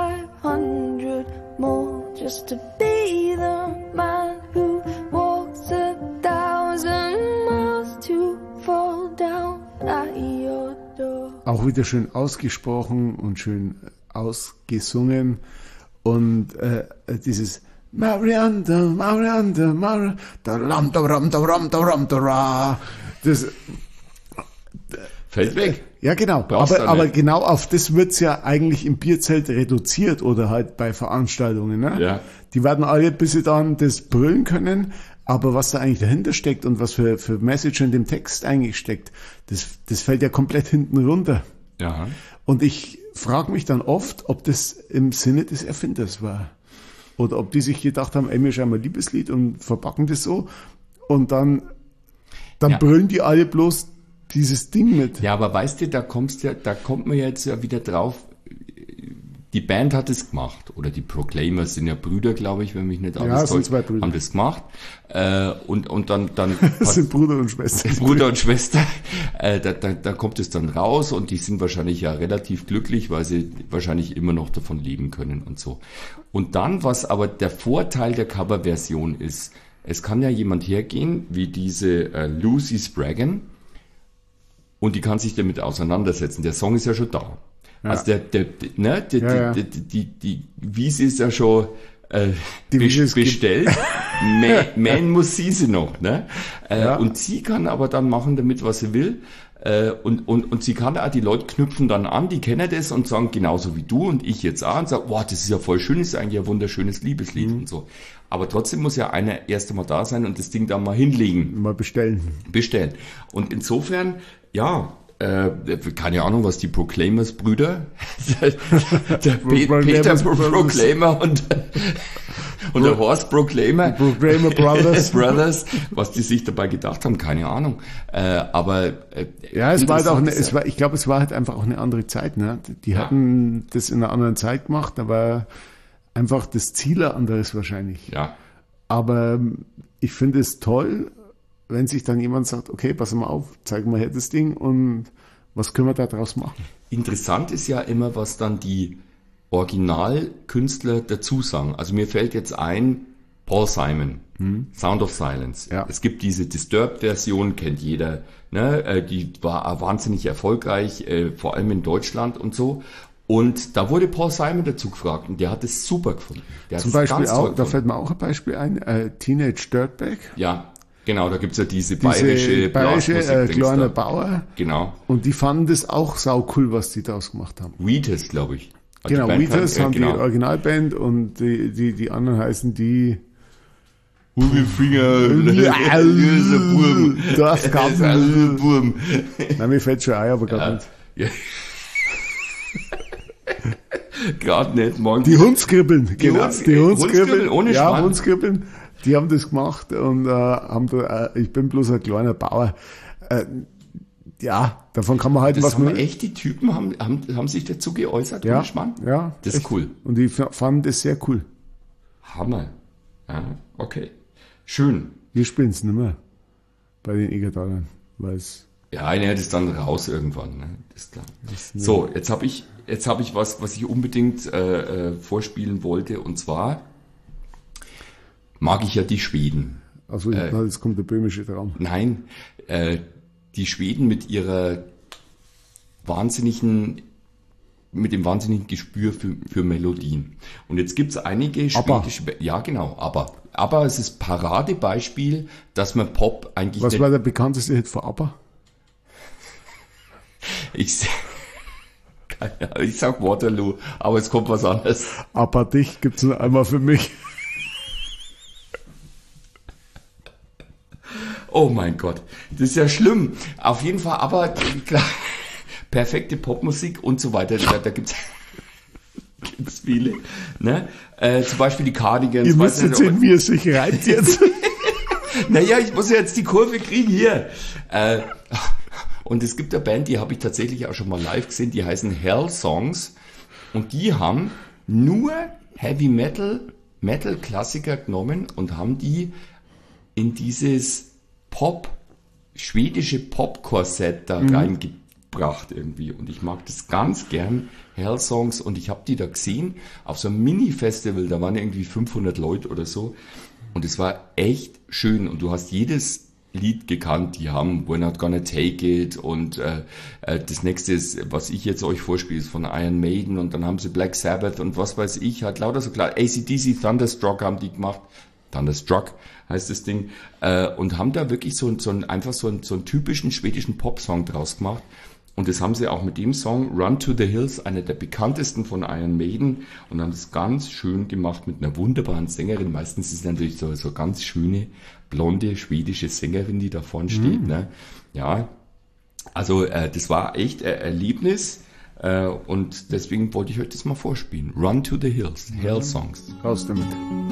500 more just to be the man who walks 1,000 miles to fall down at your door. Auch wieder schön ausgesprochen und schön ausgesungen. Und dieses Marianda, Marianda, Marianda, da ram, da ram, da ram, da ram, da ra. Das, Fällt weg. ja, genau. Brauchst du Aber nicht. genau auf das wird's ja eigentlich im Bierzelt reduziert oder halt bei Veranstaltungen. Ne? Ja. Die werden alle, bis sie dann das brüllen können. Aber was da eigentlich dahinter steckt und was für Message in dem Text eigentlich steckt, das fällt ja komplett hinten runter. Ja. Und ich frage mich dann oft, ob das im Sinne des Erfinders war. Oder ob die sich gedacht haben, ey, wir schreiben ein Liebeslied und verpacken das so. Und dann Ja. brüllen die alle bloß dieses Ding mit. Ja, aber weißt du, da kommt man jetzt ja wieder drauf. Die Band hat es gemacht. Oder die Proclaimers sind ja Brüder, glaube ich, wenn mich nicht alles Ja, sind täuscht, zwei Brüder. haben das gemacht. Und dann Das sind Bruder und Schwester. Bruder und Schwester, da kommt es dann raus und die sind wahrscheinlich ja relativ glücklich, weil sie wahrscheinlich immer noch davon leben können und so. Und dann, was aber der Vorteil der Coverversion ist, es kann ja jemand hergehen, wie diese Lucy Spraggan, und die kann sich damit auseinandersetzen. Der Song ist ja schon da. Ja. Also Ja. die Wiese ist ja schon Die Wiese ist bestellt. Man muss sie noch, ne? Ja. Und sie kann aber dann machen damit, was sie will. Und sie kann auch, die Leute knüpfen dann an, die kennen das und sagen genauso wie du und ich jetzt auch und sagen, wow, das ist ja voll schön, das ist eigentlich ein wunderschönes Liebeslied und so. Aber trotzdem muss ja einer erst einmal da sein und das Ding dann mal hinlegen, Mal bestellen. bestellen. Und insofern, ja, keine Ahnung, was die Proclaimers-Brüder, der Peter Proclaimer und der Horst Proclaimer, Proclaimer Brothers. was die sich dabei gedacht haben, keine Ahnung. Aber Ja, es war halt auch interessant ich glaube, es war halt einfach auch eine andere Zeit, ne? Die hatten das in einer anderen Zeit gemacht, aber einfach das Ziel ein anderes wahrscheinlich. ja, Aber ich finde es toll, wenn sich dann jemand sagt, okay, pass mal auf, zeig mal her das Ding und was können wir da draus machen? interessant ist ja immer, was dann die Originalkünstler dazu sagen. Also mir fällt jetzt ein, Paul Simon. Sound of Silence. Ja. Es gibt diese Disturbed-Version, kennt jeder. Ne? Die war wahnsinnig erfolgreich, vor allem in Deutschland und so. Und da wurde Paul Simon dazu gefragt und der hat es super gefunden. Der hat Zum es Beispiel ganz toll auch, da gefunden. fällt mir auch ein Beispiel ein, Teenage Dirtbag. Ja, genau, da gibt's ja diese Bayerische Blasmusik-Dings kleiner da. Bauer. Genau. Und die fanden das auch sau cool, was die daraus gemacht haben. Wheatus, glaube ich. Hat Genau, die Band Wheatus haben genau. die Originalband und die anderen heißen die Hugelfinger, böser Burm. Dorfgarten. Burm. Nein, mir fällt schon ein, aber gerade nicht. Ja. Gerade nicht, morgen. Die Hundskribbeln, genau. Die Hundskribbeln ohne ja, Schwanz. Hundskribbeln, die haben das gemacht und haben da, ich bin bloß ein kleiner Bauer. Ja, davon kann man halten, Das was haben man... echt, die Typen haben sich dazu geäußert, Ja, ohne Schmarrn? ja. Das ist echt. cool. Und die fanden das sehr cool. Hammer. Ja, okay. Schön. Wir spielen es nicht mehr bei den Egertalern, weil es... Ja, einer ist dann raus irgendwann, ne? Das ist klar. So, jetzt habe ich was ich unbedingt vorspielen wollte, und zwar mag ich ja die Schweden. Also jetzt kommt der böhmische Traum. Nein, die Schweden mit dem wahnsinnigen Gespür für Melodien. Und jetzt gibt's einige ABBA. schwedische... Ja, genau, ABBA. ABBA ist das Paradebeispiel, dass man Pop eigentlich... Was war der bekannteste Hit von ABBA? Ich sag Waterloo, aber es kommt was anderes. ABBA dich gibt's nur einmal für mich. Oh mein Gott, das ist ja schlimm. Auf jeden Fall, aber klar, perfekte Popmusik und so weiter. Da gibt's viele. Ne? Zum Beispiel die Cardigans. Ihr müsst jetzt sehen, wie es sich reibt jetzt. Naja, ich muss ja jetzt die Kurve kriegen hier. Und es gibt eine Band, die habe ich tatsächlich auch schon mal live gesehen, die heißen Hell Songs. Und die haben nur Heavy Metal Klassiker genommen und haben die in dieses schwedische Pop-Korsett da reingebracht irgendwie. Und ich mag das ganz gern, Hell Songs. Und ich habe die da gesehen auf so einem Mini-Festival, da waren irgendwie 500 Leute oder so. Und es war echt schön. Und du hast jedes Lied gekannt, die haben We're Not Gonna Take It und das nächste ist, was ich jetzt euch vorspiele, ist von Iron Maiden und dann haben sie Black Sabbath und was weiß ich, halt lauter so klar. AC/DC Thunderstruck haben die gemacht, Thunderstruck heißt das Ding, und haben da wirklich so einen typischen schwedischen Popsong draus gemacht. Und das haben sie auch mit dem Song Run to the Hills, einer der bekanntesten von Iron Maiden, und haben das ganz schön gemacht mit einer wunderbaren Sängerin. Meistens ist es natürlich so ganz schöne, blonde, schwedische Sängerin, die da vorne steht. Ne? Ja, also das war echt ein Erlebnis, und deswegen wollte ich euch das mal vorspielen. Run to the Hills, Hell Songs. Raus damit.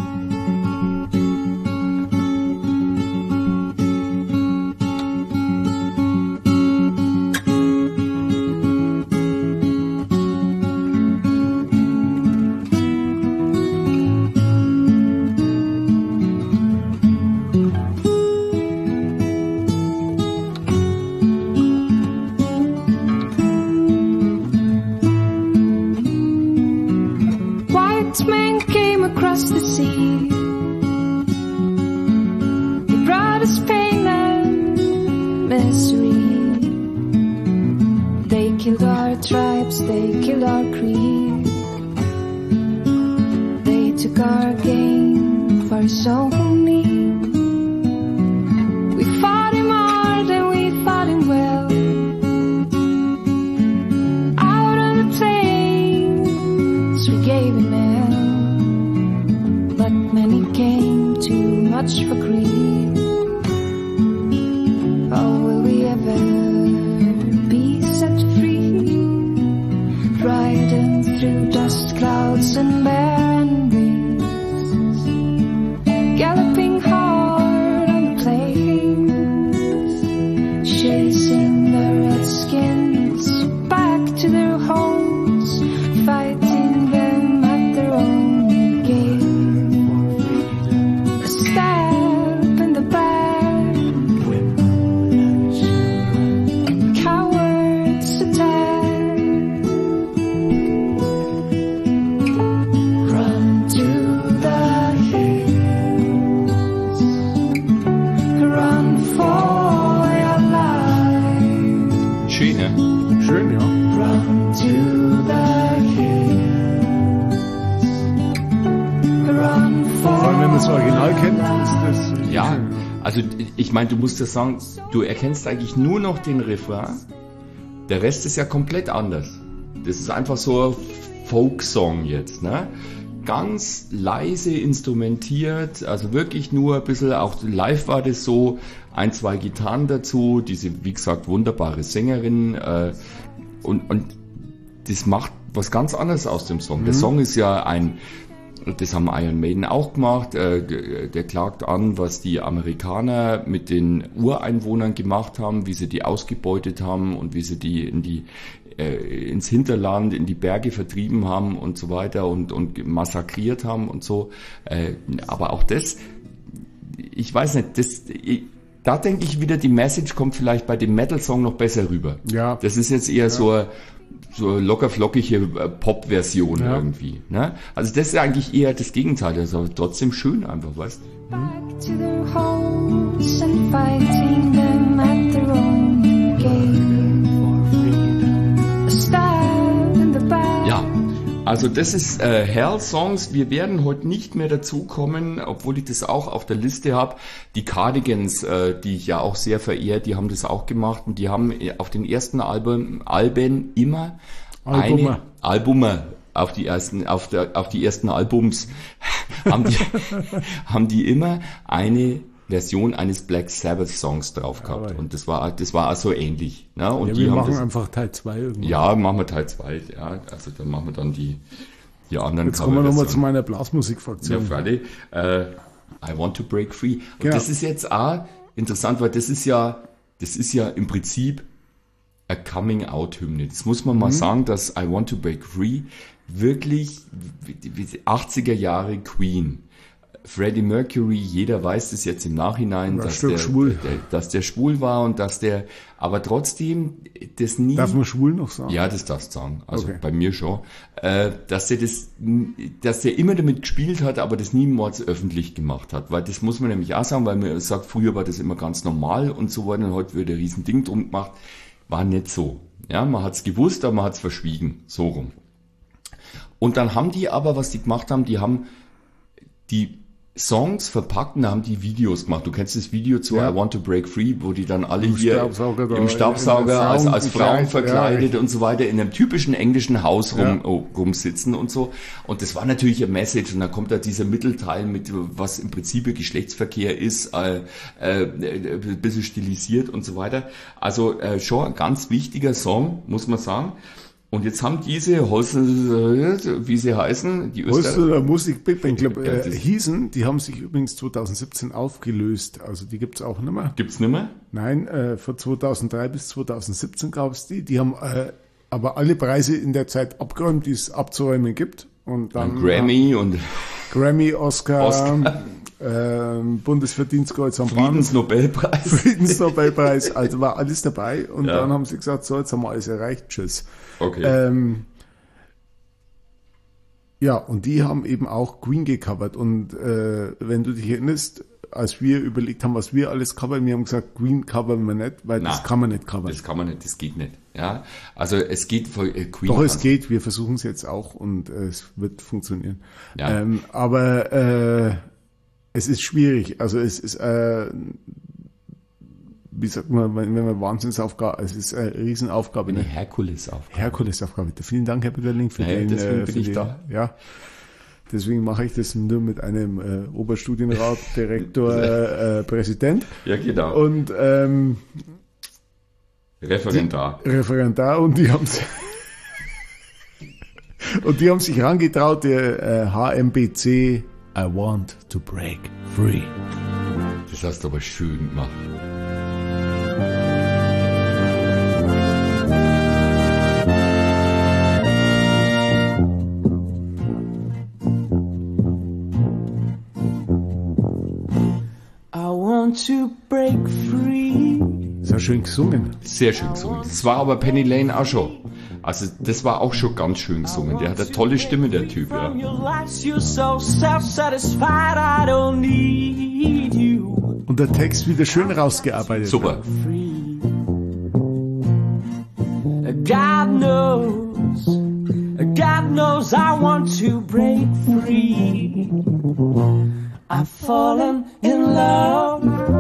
White man came across the sea. He brought us pain and misery. They killed our tribes, they killed our creed. They took our gain for his own need. We fought him hard and we fought him well. Out on the plains we gave him hell, but many came too much for greed. Oh, will we ever be set free? Riding through dust clouds and barren winds, galloping hard on the plains, chasing the redskins back to their homes, fighting them at their own game. A stab in the back, cowards attack. Run to the hills, Schön, ja. Run to the hills. Run Vor allem, wenn man das Original kennt, ist das Ja, schön. also ich meine, du musst das sagen, du erkennst eigentlich nur noch den Refrain, der Rest ist ja komplett anders. Das ist einfach so ein Folk-Song jetzt, ne? Ganz leise instrumentiert, also wirklich nur ein bisschen, auch live war das so, 1, 2 Gitarren dazu, diese, wie gesagt, wunderbare Sängerin und das macht was ganz anderes aus dem Song. Der Song ist ja das haben Iron Maiden auch gemacht, der klagt an, was die Amerikaner mit den Ureinwohnern gemacht haben, wie sie die ausgebeutet haben und wie sie die ins Hinterland, in die Berge vertrieben haben und so weiter und massakriert haben und so. Aber auch das, ich weiß nicht, da denke ich wieder, die Message kommt vielleicht bei dem Metal-Song noch besser rüber. Ja. Das ist jetzt eher so locker flockige Pop-Version irgendwie. Ne? Also das ist eigentlich eher das Gegenteil, das ist aber trotzdem schön einfach, weißt du? back to their homes and fighting them at their own game. A stab in the back. Ja, also das ist Hell Songs. Wir werden heute nicht mehr dazu kommen, obwohl ich das auch auf der Liste habe. Die Cardigans, die ich ja auch sehr verehre, die haben das auch gemacht und die haben auf den ersten Alben immer Albume auf die ersten Albums haben die immer eine Version eines Black Sabbath Songs drauf gehabt. Ja, und das war also ähnlich. Ne? Und Ja, die wir haben machen das, einfach Teil 2 irgendwann. ja, machen wir Teil 2, ja. Also dann machen wir dann die anderen Jetzt kommen wir nochmal zu Coverversionen. meiner Ja, Blasmusikfraktion. Friday. I Want to Break Free. Und Genau. das ist jetzt auch interessant, weil das ist ja im Prinzip a Coming-out-Hymne. Das muss man mal sagen, dass I Want to Break Free wirklich wie 80er Jahre Queen. Freddie Mercury, jeder weiß das jetzt im Nachhinein, War dass Stück der, schwul. dass der schwul war und dass der, aber trotzdem das nie. Darf man schwul noch sagen? Ja, das darfst du sagen. Also Okay. bei mir schon. Dass der immer damit gespielt hat, aber das niemals öffentlich gemacht hat. Weil das muss man nämlich auch sagen, weil man sagt, früher war das immer ganz normal und so weiter und heute wird ein riesen Ding drum gemacht. War nicht so. Ja, man hat's gewusst, aber man hat's verschwiegen. So rum. Und dann haben die aber, was die gemacht haben, die haben die Songs verpackt und da haben die Videos gemacht. Du kennst das Video zu Ja. I Want to Break Free, wo die dann alle Im hier Staubsauger da, im Staubsauger in der als Frauen Frauen verkleidet, verkleidet ja, und so weiter in einem typischen englischen Haus Ja. rumsitzen und so. Und das war natürlich ein Message und dann kommt da dieser Mittelteil mit, was im Prinzip Geschlechtsverkehr ist, ein bisschen stilisiert und so weiter. Also schon ein ganz wichtiger Song, muss man sagen. Und jetzt haben diese wie sie heißen, die Holster Musik Big Band Club Ja, das- hießen, die haben sich übrigens 2017 aufgelöst. Also die gibt's auch nicht mehr. Gibt's nimmer? Nein, von 2003 bis 2017 gab's die. Die haben aber alle Preise in der Zeit abgeräumt, die es abzuräumen gibt. Und dann Ein Grammy und Grammy, Oscar. Bundesverdienstkreuz am Band, Friedensnobelpreis. Friedensnobelpreis, also war alles dabei. Und Ja. dann haben sie gesagt, so, jetzt haben wir alles erreicht, tschüss. Okay. Ja, und die haben eben auch Queen gecovert. Und wenn du dich erinnerst, als wir überlegt haben, was wir alles covern, wir haben gesagt, Queen covern wir nicht, weil das Na, kann man nicht covern. Das kann man nicht, das geht nicht. Ja, also es geht für Queen. Doch, es geht, wir versuchen es jetzt auch und es wird funktionieren. Ja. Aber es ist schwierig. Also es ist, wie sagt man, wenn man Wahnsinnsaufgabe, es ist eine Riesenaufgabe. Eine Ne? Herkulesaufgabe. Herkulesaufgabe. Vielen Dank, Herr Bitterling, für Ja, den. deswegen bin für ich die, da. Ja. Deswegen mache ich das nur mit einem Oberstudienrat, Direktor, Präsident Ja, genau. und Referendar. Referendar und die haben die haben sich rangetraut, der HMBC I Want to Break Free. Das hast du aber schön gemacht. I want to break free. Das ist schön gesungen. Sehr schön gesungen. Das war aber Penny Lane auch schon. Also das war auch schon ganz schön gesungen. Der hat eine tolle Stimme, der Typ, ja. From your lies, you're so self-satisfied, I don't need you. Und der Text wieder schön rausgearbeitet. Super. Free. God knows I want to break free. I've fallen in love.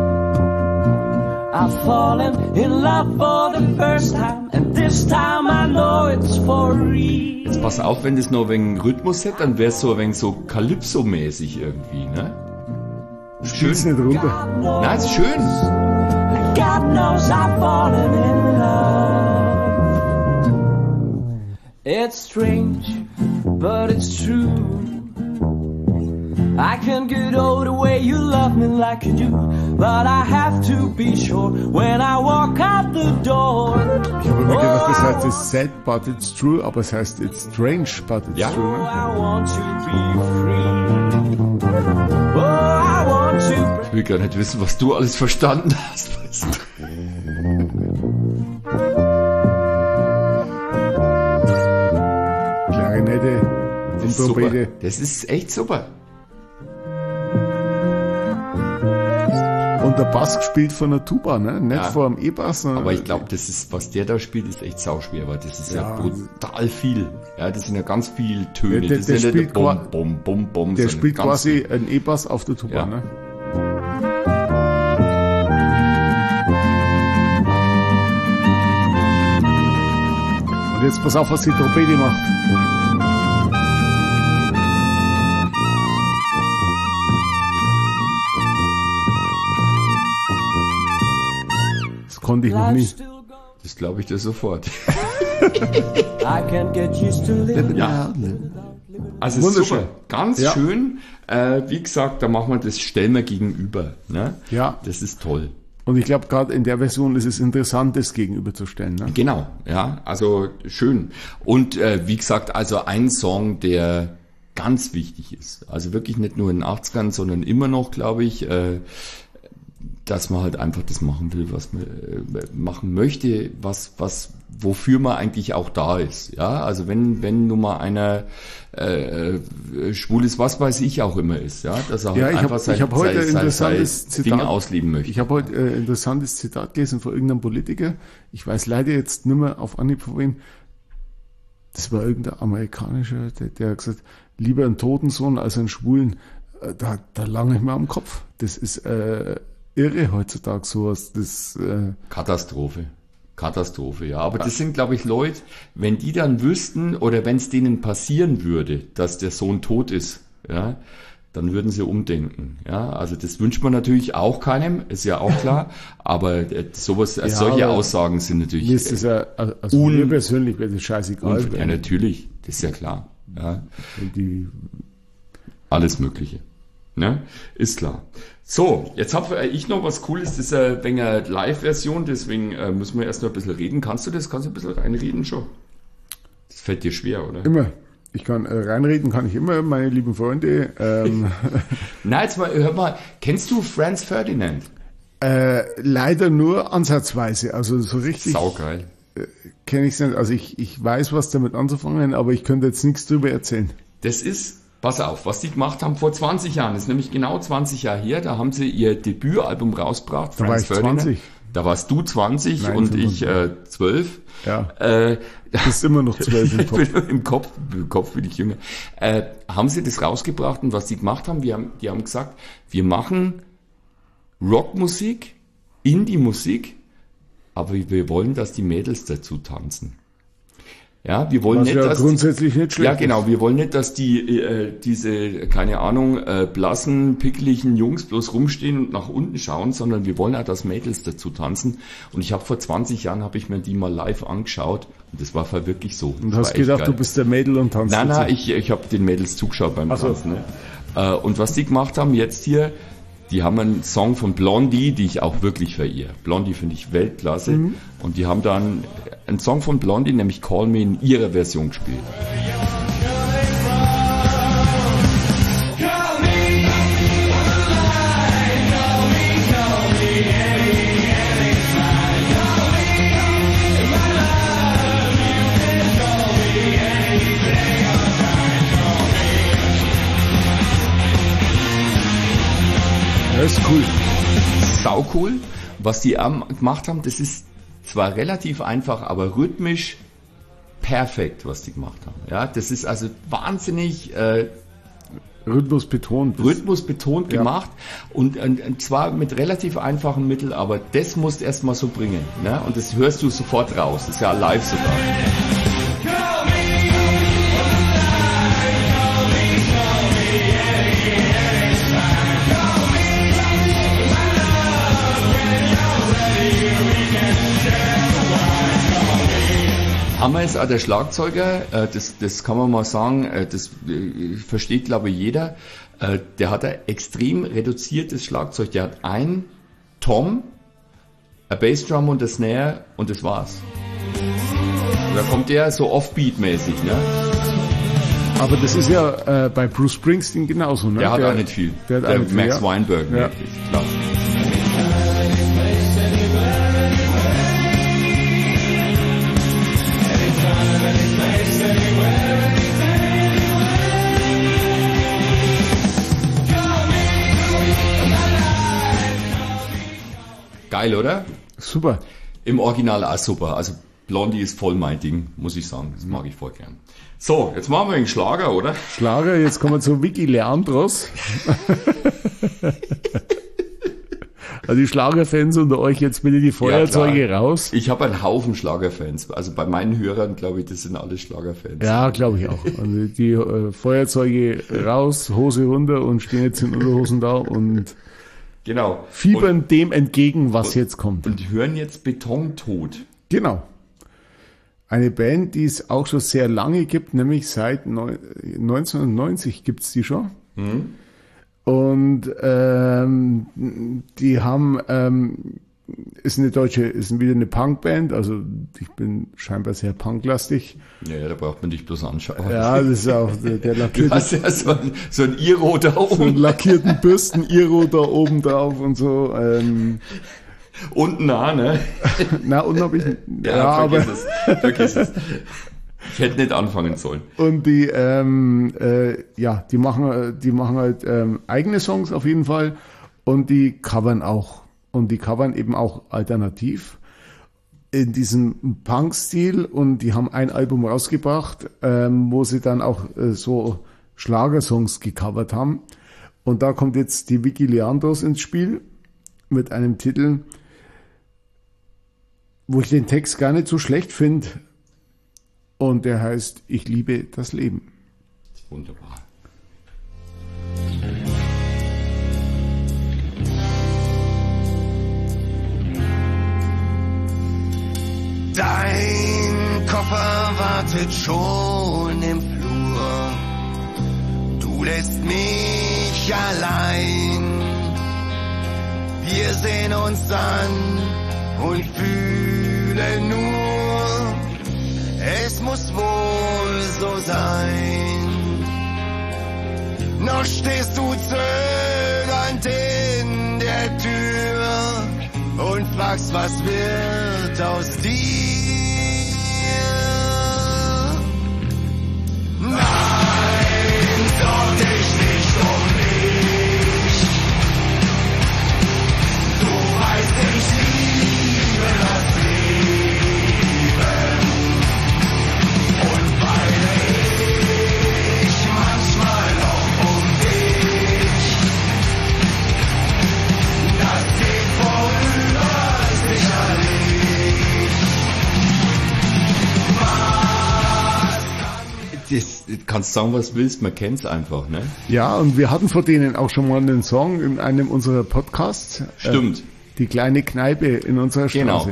I've fallen in love for the first time, and this time I know it's for real. Jetzt pass auf, wenn das noch ein wenig Rhythmus hätte, dann wäre es so ein wenig so Calypso-mäßig irgendwie, ne? Spiel's nicht runter. Nein, ist schön. God knows I've fallen in love. It's strange, but it's true. I can't get over the way you love me like you do, but I have to be sure when I walk out the door. Ich habe immer gedacht, das heißt it's sad, but it's true, aber es heißt it's strange, but it's Ja. true. Ne? I want to be free. Oh, I want to Ich will gar nicht wissen, was du alles verstanden hast. Klarinette Das und ist super. Trompete. Das ist echt super. Und der Bass gespielt von der Tuba, ne? Nicht Ja. vor dem E-Bass. sondern- Aber ich glaube, das ist, was der da spielt, ist echt sauschwer, weil das ist ja, Ja. brutal viel. Ja, das sind ja ganz viele Töne. Der das ist ja spielt nicht Bom, Bom, Bom, Bom. Der sondern spielt ganz quasi einen E-Bass auf der Tuba, Ja. ne? Und jetzt pass auf, was die Trompete macht. Das konnte ich noch nie. life's still gone. Das glaube ich dir sofort. I can't get used to living. Ja. Also Wunderschön. super, ganz Ja. schön. Wie gesagt, da machen wir das, stellen wir gegenüber. Ne? Ja. Das ist toll. Und ich glaube, gerade in der Version ist es interessant, das gegenüberzustellen. Ne? Genau, ja, also schön. Und wie gesagt, also ein Song, der ganz wichtig ist. Also wirklich nicht nur in den 80ern, sondern immer noch, glaube ich, dass man halt einfach das machen will, was man machen möchte, wofür man eigentlich auch da ist. Ja, also wenn nun mal einer schwul ist, was weiß ich auch immer ist, ja, dass er halt Ja, ich einfach hab heute ein interessantes Ding Zitat. ausleben möchte. Ich habe heute ein interessantes Zitat gelesen von irgendeinem Politiker. Ich weiß leider jetzt nicht mehr auf Anhieb von wem. Das war irgendein amerikanischer, der hat gesagt, lieber einen toten Sohn als einen Schwulen. Da lange ich mir am Kopf. Das ist irre heutzutage sowas. Katastrophe, ja. Aber das sind, glaube ich, Leute, wenn die dann wüssten oder wenn es denen passieren würde, dass der Sohn tot ist, ja, dann würden sie umdenken. Ja, also das wünscht man natürlich auch keinem, ist ja auch klar. Aber sowas, Ja, solche aber Aussagen sind natürlich Mir ist das ja, also mir persönlich wäre das scheißegal. ja, natürlich, das ist ja klar. Ja. wenn die, Alles Mögliche. Ne? Ist klar. So, jetzt habe ich noch was Cooles, das ist eine wenig Live-Version, deswegen müssen wir erst noch ein bisschen reden. Kannst du ein bisschen reinreden schon? Das fällt dir schwer, oder? immer. Ich kann reinreden, kann ich immer, meine lieben Freunde. Na, jetzt mal, hör mal, kennst du Franz Ferdinand? Leider nur ansatzweise, also so richtig Saugeil. kenne ich es nicht. Also ich weiß, was damit anzufangen, aber ich könnte jetzt nichts drüber erzählen. Das ist, pass auf, was die gemacht haben vor 20 Jahren, das ist nämlich genau 20 Jahre her, da haben sie ihr Debütalbum rausgebracht, Da war ich 20. Da warst du 20 Nein, und 25. ich 12. Ja, du bist immer noch 12 im Ich Kopf. bin im Kopf bin ich jünger. Haben sie das rausgebracht und was sie gemacht haben, die haben gesagt, wir machen Rockmusik, Indie-Musik, aber wir wollen, dass die Mädels dazu tanzen. Ja, wir wollen Was nicht, ja dass grundsätzlich nicht schlecht ja, genau. Wir wollen nicht, dass diese, keine Ahnung, blassen, pickeligen Jungs bloß rumstehen und nach unten schauen, sondern wir wollen auch, dass Mädels dazu tanzen. Und ich habe vor 20 Jahren, habe ich mir die mal live angeschaut und das war wirklich so. Und Das hast war echt gedacht, geil. du bist der Mädel und tanzt Nein, dazu. nein, ich habe den Mädels zugeschaut beim Ach so. Tanzen. Ne? Und was die gemacht haben jetzt hier, die haben einen Song von Blondie, die ich auch wirklich verehre. Blondie finde ich Weltklasse. Mhm. Und die haben dann einen Song von Blondie, nämlich Call Me, in ihrer Version gespielt. Das ist cool. Sau cool. Was die gemacht haben, das ist zwar relativ einfach, aber rhythmisch perfekt, was die gemacht haben. Ja, das ist also wahnsinnig Rhythmusbetont gemacht und zwar mit relativ einfachen Mitteln, aber das musst du erstmal so bringen. Ne? Und das hörst du sofort raus. Das ist ja live sogar. Hammer ist auch der Schlagzeuger, das kann man mal sagen, das versteht glaube ich jeder, der hat ein extrem reduziertes Schlagzeug, der hat ein Tom, ein Bassdrum und ein Snare und das war's. Und da kommt der so Offbeat-mäßig, ne? Aber das ist ja bei Bruce Springsteen genauso, ne? Der hat auch nicht viel. Der Max Weinberg, ja. Klar. Geil, oder? Super. Im Original auch super. Also Blondie ist voll mein Ding, muss ich sagen. Das mag ich voll gern. So, jetzt machen wir einen Schlager, oder? Schlager, jetzt kommen wir zu Vicky Leandros. Also die Schlagerfans unter euch, jetzt bitte die Feuerzeuge raus. Ich habe einen Haufen Schlagerfans. Also bei meinen Hörern, glaube ich, das sind alle Schlagerfans. Ja, glaube ich auch. Also die Feuerzeuge raus, Hose runter und stehen jetzt in Unterhosen da und genau. fiebern und dem entgegen, was jetzt kommt. Und hören jetzt Betontod. Genau. Eine Band, die es auch schon sehr lange gibt, nämlich seit 1990 gibt's die schon. Mhm. Und die haben ist wieder eine Punkband, also ich bin scheinbar sehr punklastig. Ja, da braucht man dich bloß anschauen. Ja, das ist auch der lackierte. Du hast ja so ein Iro da oben. So einen lackierten Bürsten-Iro da oben drauf und so. Unten auch, ne? Na, unten habe ich... Ja, vergiss es. Ich hätte nicht anfangen sollen. Und die machen halt eigene Songs auf jeden Fall und die covern auch. Und die covern eben auch alternativ in diesem Punk-Stil und die haben ein Album rausgebracht, wo sie dann auch so Schlagersongs gecovert haben. Und da kommt jetzt die Vicky Leandros ins Spiel mit einem Titel, wo ich den Text gar nicht so schlecht finde. Und der heißt, ich liebe das Leben. Wunderbar. Dein Koffer wartet schon im Flur. Du lässt mich allein. Wir sehen uns an und fühlen nur, es muss wohl so sein. Noch stehst du zögernd in der Tür und fragst, was wird aus dir? Nein, sorg dich nicht um mich. Du weißt, ich liebe das Leben. Und weil ich manchmal auch um dich, das geht vorüber sicherlich. Das, kannst sagen, was du willst, man kennt's einfach, ne? Ja, und wir hatten von denen auch schon mal einen Song in einem unserer Podcasts. Stimmt. Die kleine Kneipe in unserer Straße. Genau.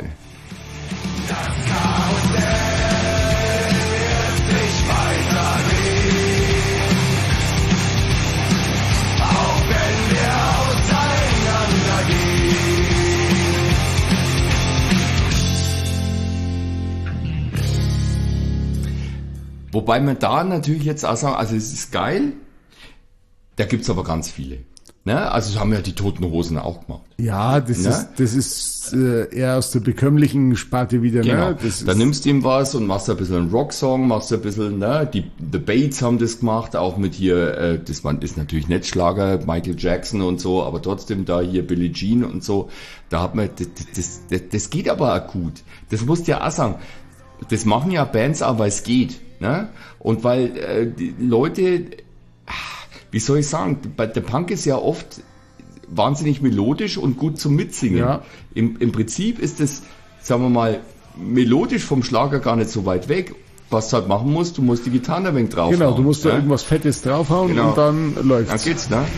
Wobei man da natürlich jetzt auch sagen, also es ist geil, da gibt's aber ganz viele. Ne? Also das haben ja die Toten Hosen auch gemacht. Ja, das ist eher aus der bekömmlichen Sparte wieder. Genau. Ne? Da nimmst du ihm was und machst ein bisschen einen Rocksong, machst ein bisschen, ne? Die The Bates haben das gemacht, auch mit hier, ist natürlich nicht Schlager, Michael Jackson und so, aber trotzdem da hier Billie Jean und so, da hat man, das geht aber auch gut. Das musst du ja auch sagen. das machen ja Bands auch, weil es geht. Ne? Und weil die Leute, wie soll ich sagen, der Punk ist ja oft wahnsinnig melodisch und gut zum Mitsingen. Ja. Im Prinzip ist es, sagen wir mal, melodisch vom Schlager gar nicht so weit weg. Was du halt machen musst, du musst die Gitarre ein wenig draufhauen. Genau, du musst da irgendwas Fettes draufhauen Genau. und dann läuft's. Dann geht's, ne?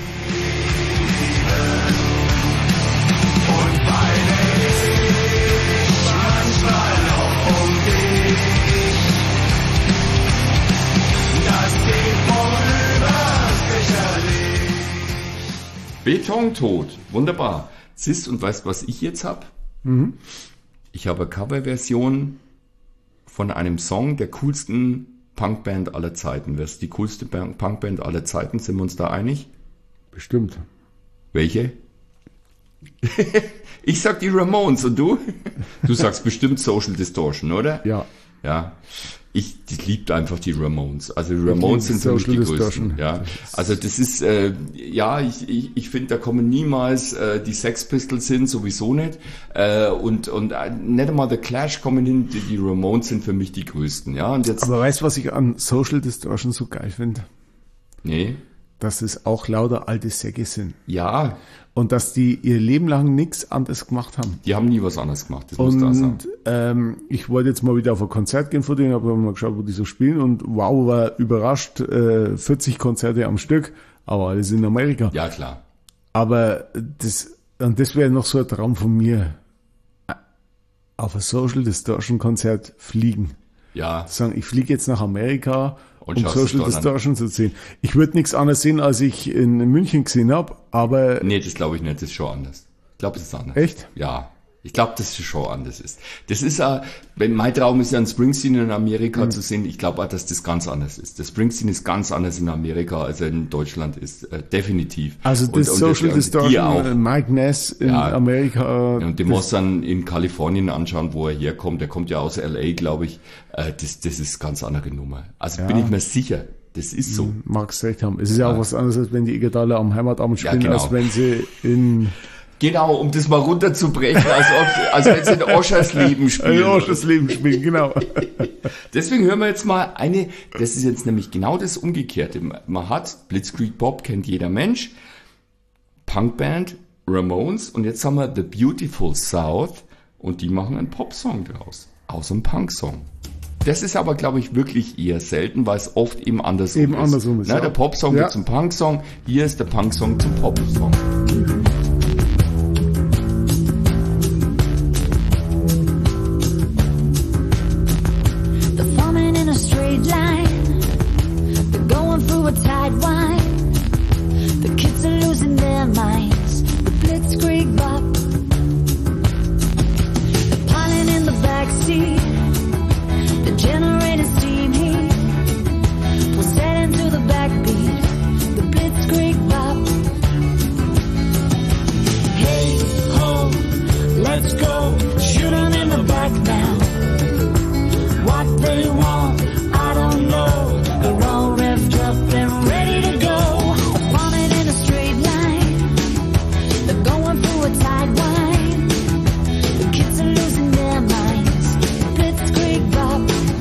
Betontod, wunderbar. Siehst und weißt, was ich jetzt habe? Ich habe eine Coverversion von einem Song der coolsten Punkband aller Zeiten. Wer ist die coolste Punkband aller Zeiten? Sind wir uns da einig? Bestimmt. Welche? Ich sag die Ramones und du? Du sagst bestimmt Social Distortion, oder? Ja. Ja. Ich liebe einfach die Ramones. Also die Ramones sind für mich die größten. Ja. Also das ist, ich finde, da kommen niemals die Sex Pistols hin, sowieso nicht. Und nicht einmal The Clash kommen hin, die Ramones sind für mich die größten. Ja. Und jetzt, Aber weißt du, was ich an Social Distortion so geil finde? nee, Dass es auch lauter alte Säcke sind. ja, Und dass die ihr Leben lang nichts anderes gemacht haben. die haben nie was anderes gemacht, das muss da sagen. Und ich wollte jetzt mal wieder auf ein Konzert gehen von denen, habe mal geschaut, wo die so spielen und wow, war überrascht, 40 Konzerte am Stück, aber alles in Amerika. Ja, klar. Aber das wäre noch so ein Traum von mir, auf ein Social Distortion Konzert fliegen. Ja, Sagen, ich fliege jetzt nach Amerika, Und um schaust es Social dort an. Distortion zu sehen. Ich würde nichts anderes sehen, als ich in München gesehen habe, aber nee, das glaube ich nicht, das ist schon anders. Ich glaube, das ist anders. echt? Ja, ich glaube, dass es schon anders ist. Das ist wenn mein Traum ist ja, einen Springsteen in Amerika zu sehen, ich glaube auch, dass das ganz anders ist. Der Springsteen ist ganz anders in Amerika, als er in Deutschland ist, definitiv. Also das Und Social die Distortion, auch. Mike Ness in Ja. Amerika. Und den muss dann in Kalifornien anschauen, wo er herkommt. Der kommt ja aus L.A., glaube ich. Das ist ganz andere Nummer. Also bin ich mir sicher, das ist so. Magst recht haben. Es ist ja auch was anderes, als wenn die Egertaler am Heimatabend spielen, genau. als wenn sie in Genau, um das mal runterzubrechen, als wenn sie in Oschersleben spielen. das Leben spielen, genau. Deswegen hören wir jetzt mal das ist jetzt nämlich genau das Umgekehrte. Man hat Blitzkrieg Bob, kennt jeder Mensch, Punkband, Ramones und jetzt haben wir The Beautiful South und die machen einen Popsong draus, aus einem Punksong. Das ist aber, glaube ich, wirklich eher selten, weil es oft eben andersrum ist. Ja. Der Popsong wird zum Punksong, hier ist der Punksong zum Popsong. They're forming in a straight line. They're going through a tight wine. The kids are losing their minds. The blitzkrieg bop. They're piling in the backseat. The generator steam heat. We'll set into the backbeat. The blitzkrieg bop. Hey ho, let's go. Shoot 'em in the back now. What they want, I don't know. They're all revved up and ready to go. Forming in a straight line. They're going through a tight wine. The kids are losing their minds. Blitzkrieg bop.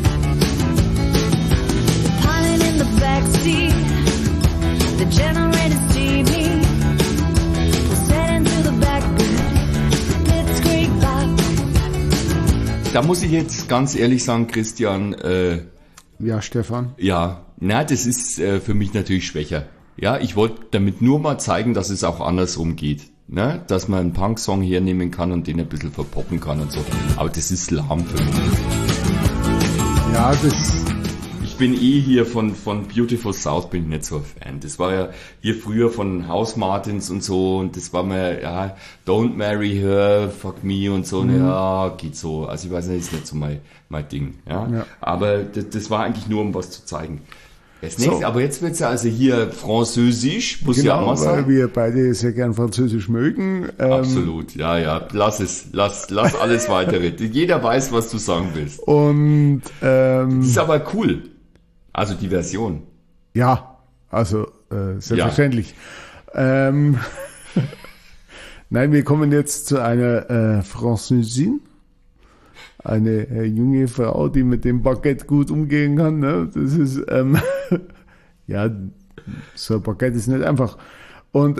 Piling in the backseat. The generator steaming. We'll set into the backbeat. Blitzkrieg bop. Da muss ich jetzt ganz ehrlich sagen, Christian, Ja, Stefan. das ist für mich natürlich schwächer. Ja, ich wollte damit nur mal zeigen, dass es auch andersrum geht. Ne? Dass man einen Punk-Song hernehmen kann und den ein bisschen verpoppen kann und so. Aber das ist lahm für mich. Ja, das, Ich bin hier von Beautiful South bin ich nicht so ein Fan. Das war ja hier früher von House Martins und so und das war mir, ja, Don't Marry Her, Fuck Me und so, ja, geht so. Also ich weiß nicht, ist nicht so mein Ding, ja. Aber das war eigentlich nur, um was zu zeigen. Das nächste, aber jetzt wird's ja also hier französisch, muss ja auch genau, mal weil sagen. wir beide sehr gern Französisch mögen. Absolut, ja, lass alles weitere. Jeder weiß, was du sagen willst. Und Das ist aber cool. Also die Version. ja, also selbstverständlich. Nein, wir kommen jetzt zu einer Französin. eine junge Frau, die mit dem Baguette gut umgehen kann. Ne? Das ist, ja, so ein Baguette ist nicht einfach. Und,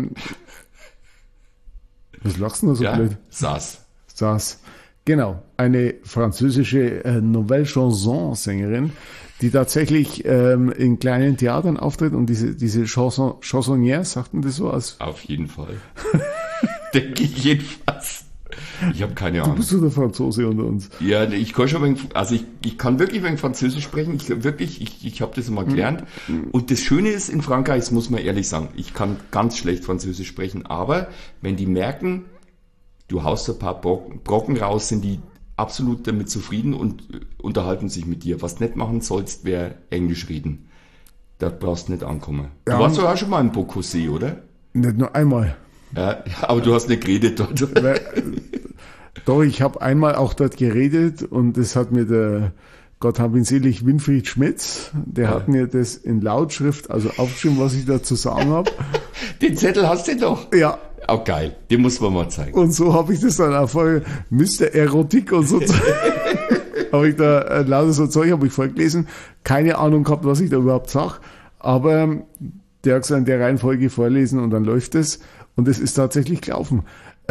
was lachst du denn so blöd? Saß. Genau, eine französische Nouvelle Chanson-Sängerin, die tatsächlich in kleinen Theatern auftritt und diese Chansonniers, sagt man das so? Auf jeden Fall. Denke ich jedenfalls. Ich habe keine Ahnung. Du bist so der Franzose unter uns. Ja, ich kann schon also ich kann wirklich wegen Französisch sprechen. Ich habe das mal gelernt. Und das Schöne ist in Frankreich, das muss man ehrlich sagen, ich kann ganz schlecht Französisch sprechen, aber wenn die merken, du haust ein paar Brocken raus, sind die absolut damit zufrieden und unterhalten sich mit dir. Was du nicht machen sollst, wäre Englisch reden. Da brauchst du nicht ankommen. Ja, du warst doch auch schon mal in Bocuse, oder? Nicht nur einmal. Ja, aber du hast nicht geredet dort. Doch, ich habe einmal auch dort geredet und das hat mir der, Gott hab ihn selig, Winfried Schmitz, der hat mir das in Lautschrift, also aufgeschrieben, was ich da zu sagen habe. Den Zettel hast du doch. Ja. Auch geil, den muss man mal zeigen. Und so habe ich das dann auch voll, Mr. Erotik und so habe ich da lauter so Zeug habe ich vorgelesen. Keine Ahnung gehabt, was ich da überhaupt sage. Aber der hat gesagt, in der Reihenfolge vorlesen und dann läuft es. Und es ist tatsächlich gelaufen.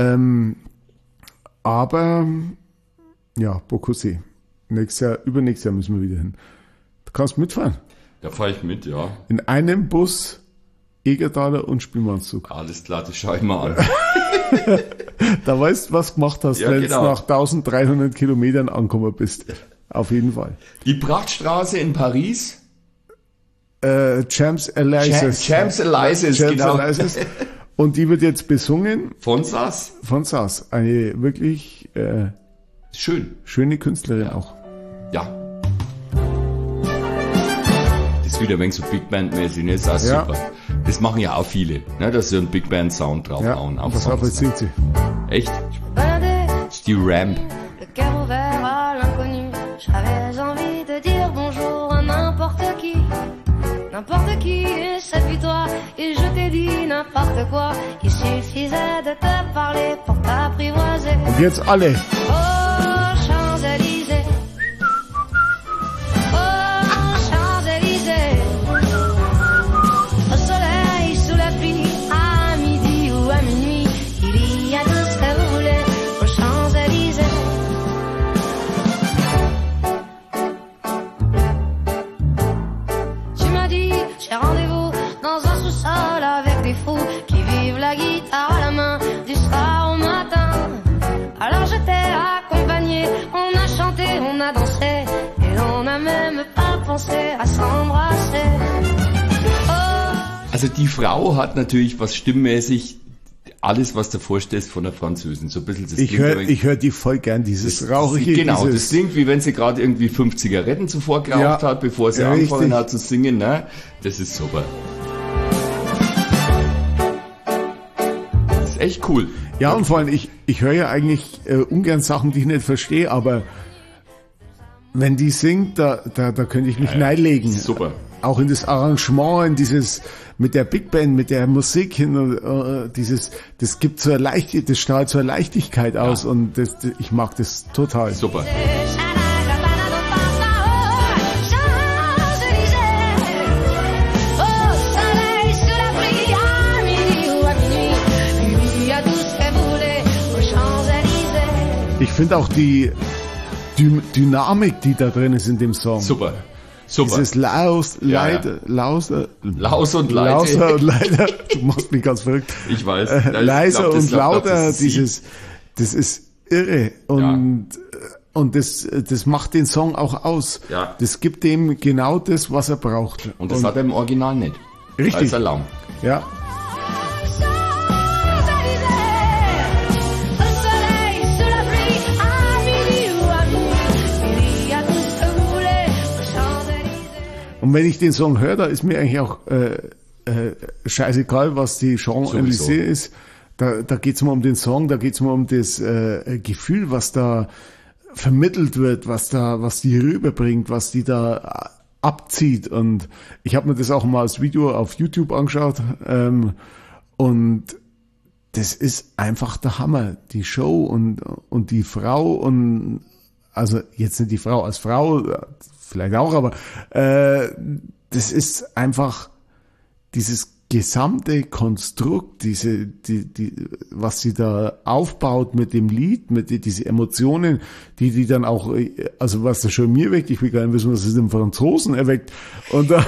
Aber ja, Bocuse. Übernächstes Jahr müssen wir wieder hin. Du kannst mitfahren. Da fahre ich mit, ja. In einem Bus Egertaler und Spielmannszug. Alles klar, das schaue ich mal an. Da weißt du, was du gemacht hast, Ja, wenn genau. du nach 1300 Kilometern angekommen bist. Auf jeden Fall. Die Prachtstraße in Paris. Champs-Élysées. Champs-Élysées, genau. Champs-Élysées. Und die wird jetzt besungen Von Sass. von Sass. Eine wirklich Schön. schöne Künstlerin auch. Ja. Das ist wieder ein wenig so Big Band-mäßig, ne? Sass, Ja. super. Das machen ja auch viele, ne? Dass sie einen Big Band-Sound draufhauen. Ja, auf pass auf, Songs, jetzt ne? singt sie. Echt? Baladais, Das ist die Ramp. le cœur ouvert à l'inconnu. J'avais envie de dire bonjour à n'importe qui. N'importe qui, et c'est puis toi. Et je t'ai dit n'importe quoi. Il suffisait de te parler pour t'apprivoiser. Und jetzt alle. Oh, Champs-Élysées. Oh, Champs-Élysées. Au soleil, sous la pluie, à midi ou à minuit, il y a tout ce que vous voulez aux Champs-Élysées. Tu m'as dit, j'ai rendez-vous dans un sous-sol avec des fous qui vivent la guitare à la main du soir au matin. Alors je t'ai accompagné, on a chanté, on a dansé et on n'a même pas pensé à s'embrasser. Oh. Also die Frau hat natürlich was stimmmäßig alles, was du vorstellst von der Französin. So ein bisschen das Ich klingt höre ein wenig- hör die voll gern, dieses rauchige. Genau, das dieses, klingt wie wenn sie gerade irgendwie 5 Zigaretten zuvor geraucht Ja, hat, bevor sie richtig. angefangen hat zu singen. Ne? Das ist super. Das ist echt cool. Ja, und vor allem, ich höre ja eigentlich ungern Sachen, die ich nicht verstehe, aber wenn die singt, da könnte ich mich reinlegen. Super. Auch in das Arrangement, in dieses, mit der Big Band, mit der Musik hin, das gibt so eine das strahlt so eine Leichtigkeit aus und ich mag das total. Super. Ich finde auch die Dynamik, die da drin ist in dem Song. Super. Super. Dieses Laus und Leider. Laus und Lauser und Leid. leider, du machst mich ganz verrückt. Ich weiß. Leiser Ich glaub, das- und ich glaub, lauter, das ist sie. das ist irre. Und das macht den Song auch aus. Ja. Das gibt dem genau das, was er braucht. Und das hat er im Original nicht. Richtig. Da ist er lahm. Ja. Und wenn ich den Song höre, da ist mir eigentlich auch scheißegal, was die Champs-Élysées Sowieso. ist. Da geht's mal um den Song, da geht's mal um das Gefühl, was da vermittelt wird, was die rüberbringt, was die da abzieht. Und ich habe mir das auch mal als Video auf YouTube angeschaut. Und das ist einfach der Hammer. Die Show und die Frau und also jetzt nicht die Frau als Frau, vielleicht auch, aber das ist einfach dieses gesamte Konstrukt, was sie da aufbaut mit dem Lied, diese Emotionen, die dann auch, also was das schon mir weckt, ich will gar nicht wissen, was es dem Franzosen erweckt, und der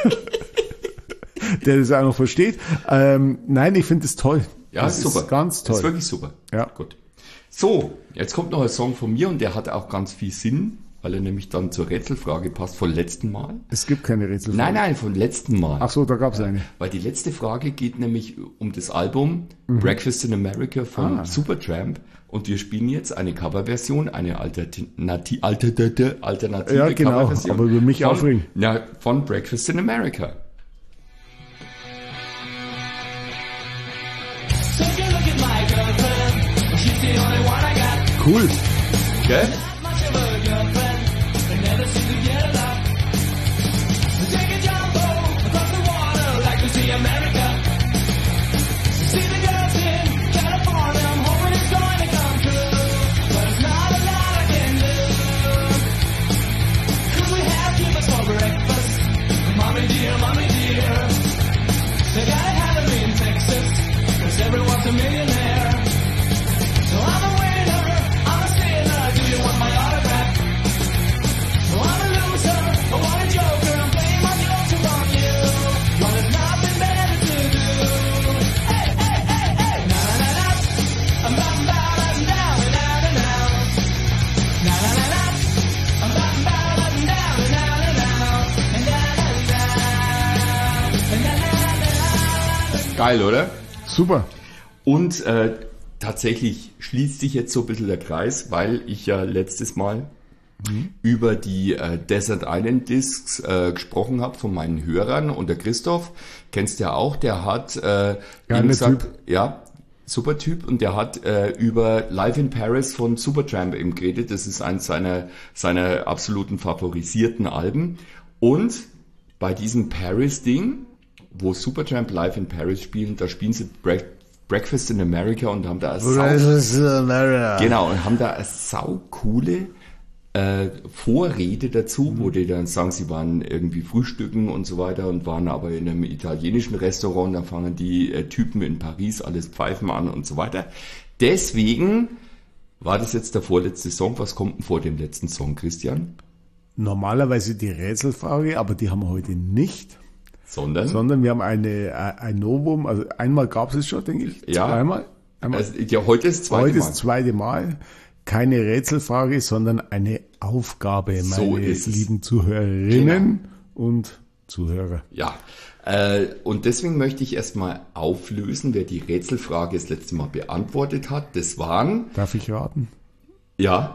das auch noch versteht. Nein, ich finde es toll. Ja, das ist super. Ganz toll. Das ist wirklich super. Ja. Gut. So, jetzt kommt noch ein Song von mir und der hat auch ganz viel Sinn, weil er nämlich dann zur Rätselfrage passt von letzten Mal. Es gibt keine Rätselfrage. Nein, von letzten Mal. Ach so, da gab es eine. Weil die letzte Frage geht nämlich um das Album Breakfast in America von Supertramp. Und wir spielen jetzt eine Coverversion, eine alternative Ja, genau, Coverversion. aber über mich aufregen. Ja, von Breakfast in America. Take a look at my girlfriend. She's the only one I got. Cool. Gell? Not much of a girlfriend. I never seem to get enough. Take a jumbo across the water like we see America. See the girls in California. I'm hoping it's going to come true. But it's not a lot I can do. Could we have Cubans for breakfast? Mommy dear. They gotta have it in Texas. 'Cause everyone's a millionaire. So I'm a winner, I'm a sinner. Do you want my autograph? So I'm a loser, I want a joker. I'm playing my jokes on you. Well, there's nothing better to do. Hey, na na na, I'm bouncing down, down, down, down. Na na na na, I'm bouncing down, down, down, down, and down, down, and down. Geil, oder? Super. Und tatsächlich schließt sich jetzt so ein bisschen der Kreis, weil ich ja letztes Mal über die Desert Island Discs gesprochen habe von meinen Hörern. Und der Christoph, kennst du ja auch, der hat eben gesagt, ja, super Typ, und der hat über Live in Paris von Supertramp eben geredet. Das ist eins seiner absoluten favorisierten Alben. Und bei diesem Paris-Ding, wo Supertramp Live in Paris spielen, da spielen sie Breakfast in America und haben da eine saucoole Vorrede dazu, wo die dann sagen, sie waren irgendwie frühstücken und so weiter und waren aber in einem italienischen Restaurant, und dann fangen die Typen in Paris alles Pfeifen an und so weiter. Deswegen war das jetzt der vorletzte Song. Was kommt denn vor dem letzten Song, Christian? Normalerweise die Rätselfrage, aber die haben wir heute nicht. Sondern wir haben ein Novum, also einmal gab es schon, denke ich. Ja. Zweimal. Also, ja, heute ist das zweite Heute Mal. ist das zweite Mal. Keine Rätselfrage, sondern eine Aufgabe, So meine ist es. lieben Zuhörerinnen und Zuhörer. Ja, und deswegen möchte ich erstmal auflösen, wer die Rätselfrage das letzte Mal beantwortet hat. Das waren, Darf ich raten? ja,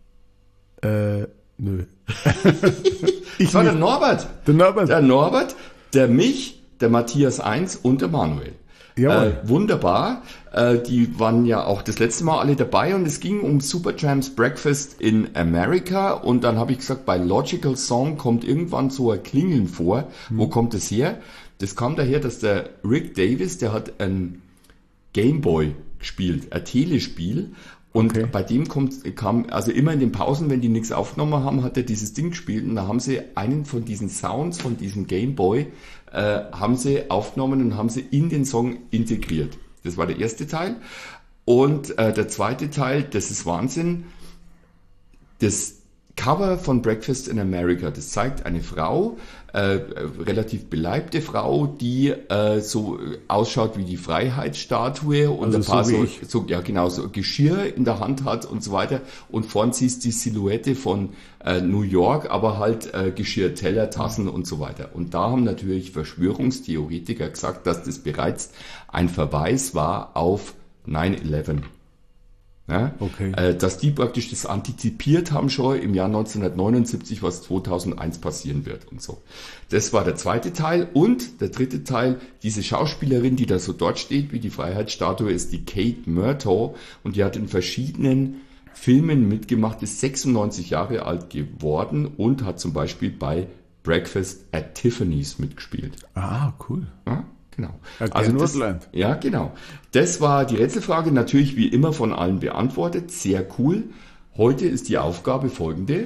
Nö. das war der Norbert. Der Norbert. Der Norbert, der mich, der Matthias 1 und der Manuel. Jawohl. Wunderbar. Die waren ja auch das letzte Mal alle dabei, und es ging um Supertramps Breakfast in America, und dann habe ich gesagt, bei Logical Song kommt irgendwann so ein Klingeln vor. Wo kommt es her? Das kam daher, dass der Rick Davis, der hat ein Gameboy gespielt, ein Telespiel. Und Okay. bei dem kam, also immer in den Pausen, wenn die nichts aufgenommen haben, hat er dieses Ding gespielt, und da haben sie einen von diesen Sounds von diesem Gameboy haben sie aufgenommen und haben sie in den Song integriert. Das war der erste Teil. Und der zweite Teil, das ist Wahnsinn, das Cover von Breakfast in America, das zeigt eine Frau, relativ beleibte Frau, die so ausschaut wie die Freiheitsstatue und Also ein paar so wie ich. so Geschirr in der Hand hat und so weiter, und vorn siehst die Silhouette von New York, aber halt Geschirr, Teller, Tassen und so weiter. Und da haben natürlich Verschwörungstheoretiker gesagt, dass das bereits ein Verweis war auf 9/11. Ja? Okay. Dass die praktisch das antizipiert haben schon im Jahr 1979, was 2001 passieren wird und so. Das war der zweite Teil. Und der dritte Teil, diese Schauspielerin, die da so dort steht, wie die Freiheitsstatue, ist die Kate Murtaugh, und die hat in verschiedenen Filmen mitgemacht, ist 96 Jahre alt geworden und hat zum Beispiel bei Breakfast at Tiffany's mitgespielt. Ah, cool. Ja, genau. Again was learned. Ja, genau. Das war die Rätselfrage, natürlich wie immer von allen beantwortet, sehr cool. Heute ist die Aufgabe folgende: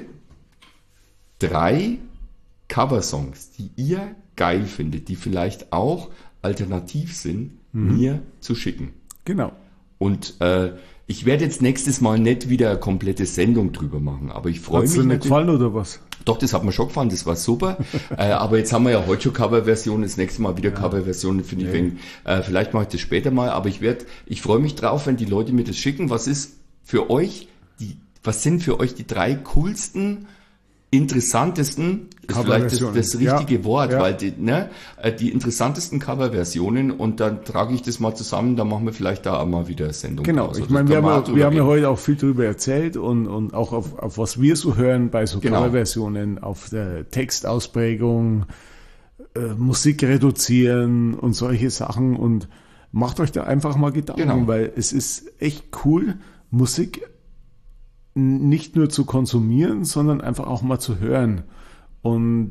3 Coversongs, die ihr geil findet, die vielleicht auch alternativ sind, mir zu schicken. Genau. Und ich werde jetzt nächstes Mal nicht wieder eine komplette Sendung drüber machen, aber ich freue mich. Hat's dir nicht gefallen oder was? Doch, das hat mir schon gefallen, das war super. Aber jetzt haben wir ja heute schon Coverversionen, das nächste Mal wieder Coverversionen, finde ich. Vielleicht mache ich das später mal, aber ich freue mich drauf, wenn die Leute mir das schicken. Was sind für euch die 3 coolsten, interessantesten, ist vielleicht das richtige Wort, weil die interessantesten Coverversionen, und dann trage ich das mal zusammen, dann machen wir vielleicht da auch mal wieder eine Sendung. Genau, ich meine, wir haben ja heute auch viel darüber erzählt und auch auf was wir so hören bei so Coverversionen, auf der Textausprägung, Musik reduzieren und solche Sachen, und macht euch da einfach mal Gedanken, weil es ist echt cool, Musik nicht nur zu konsumieren, sondern einfach auch mal zu hören. Und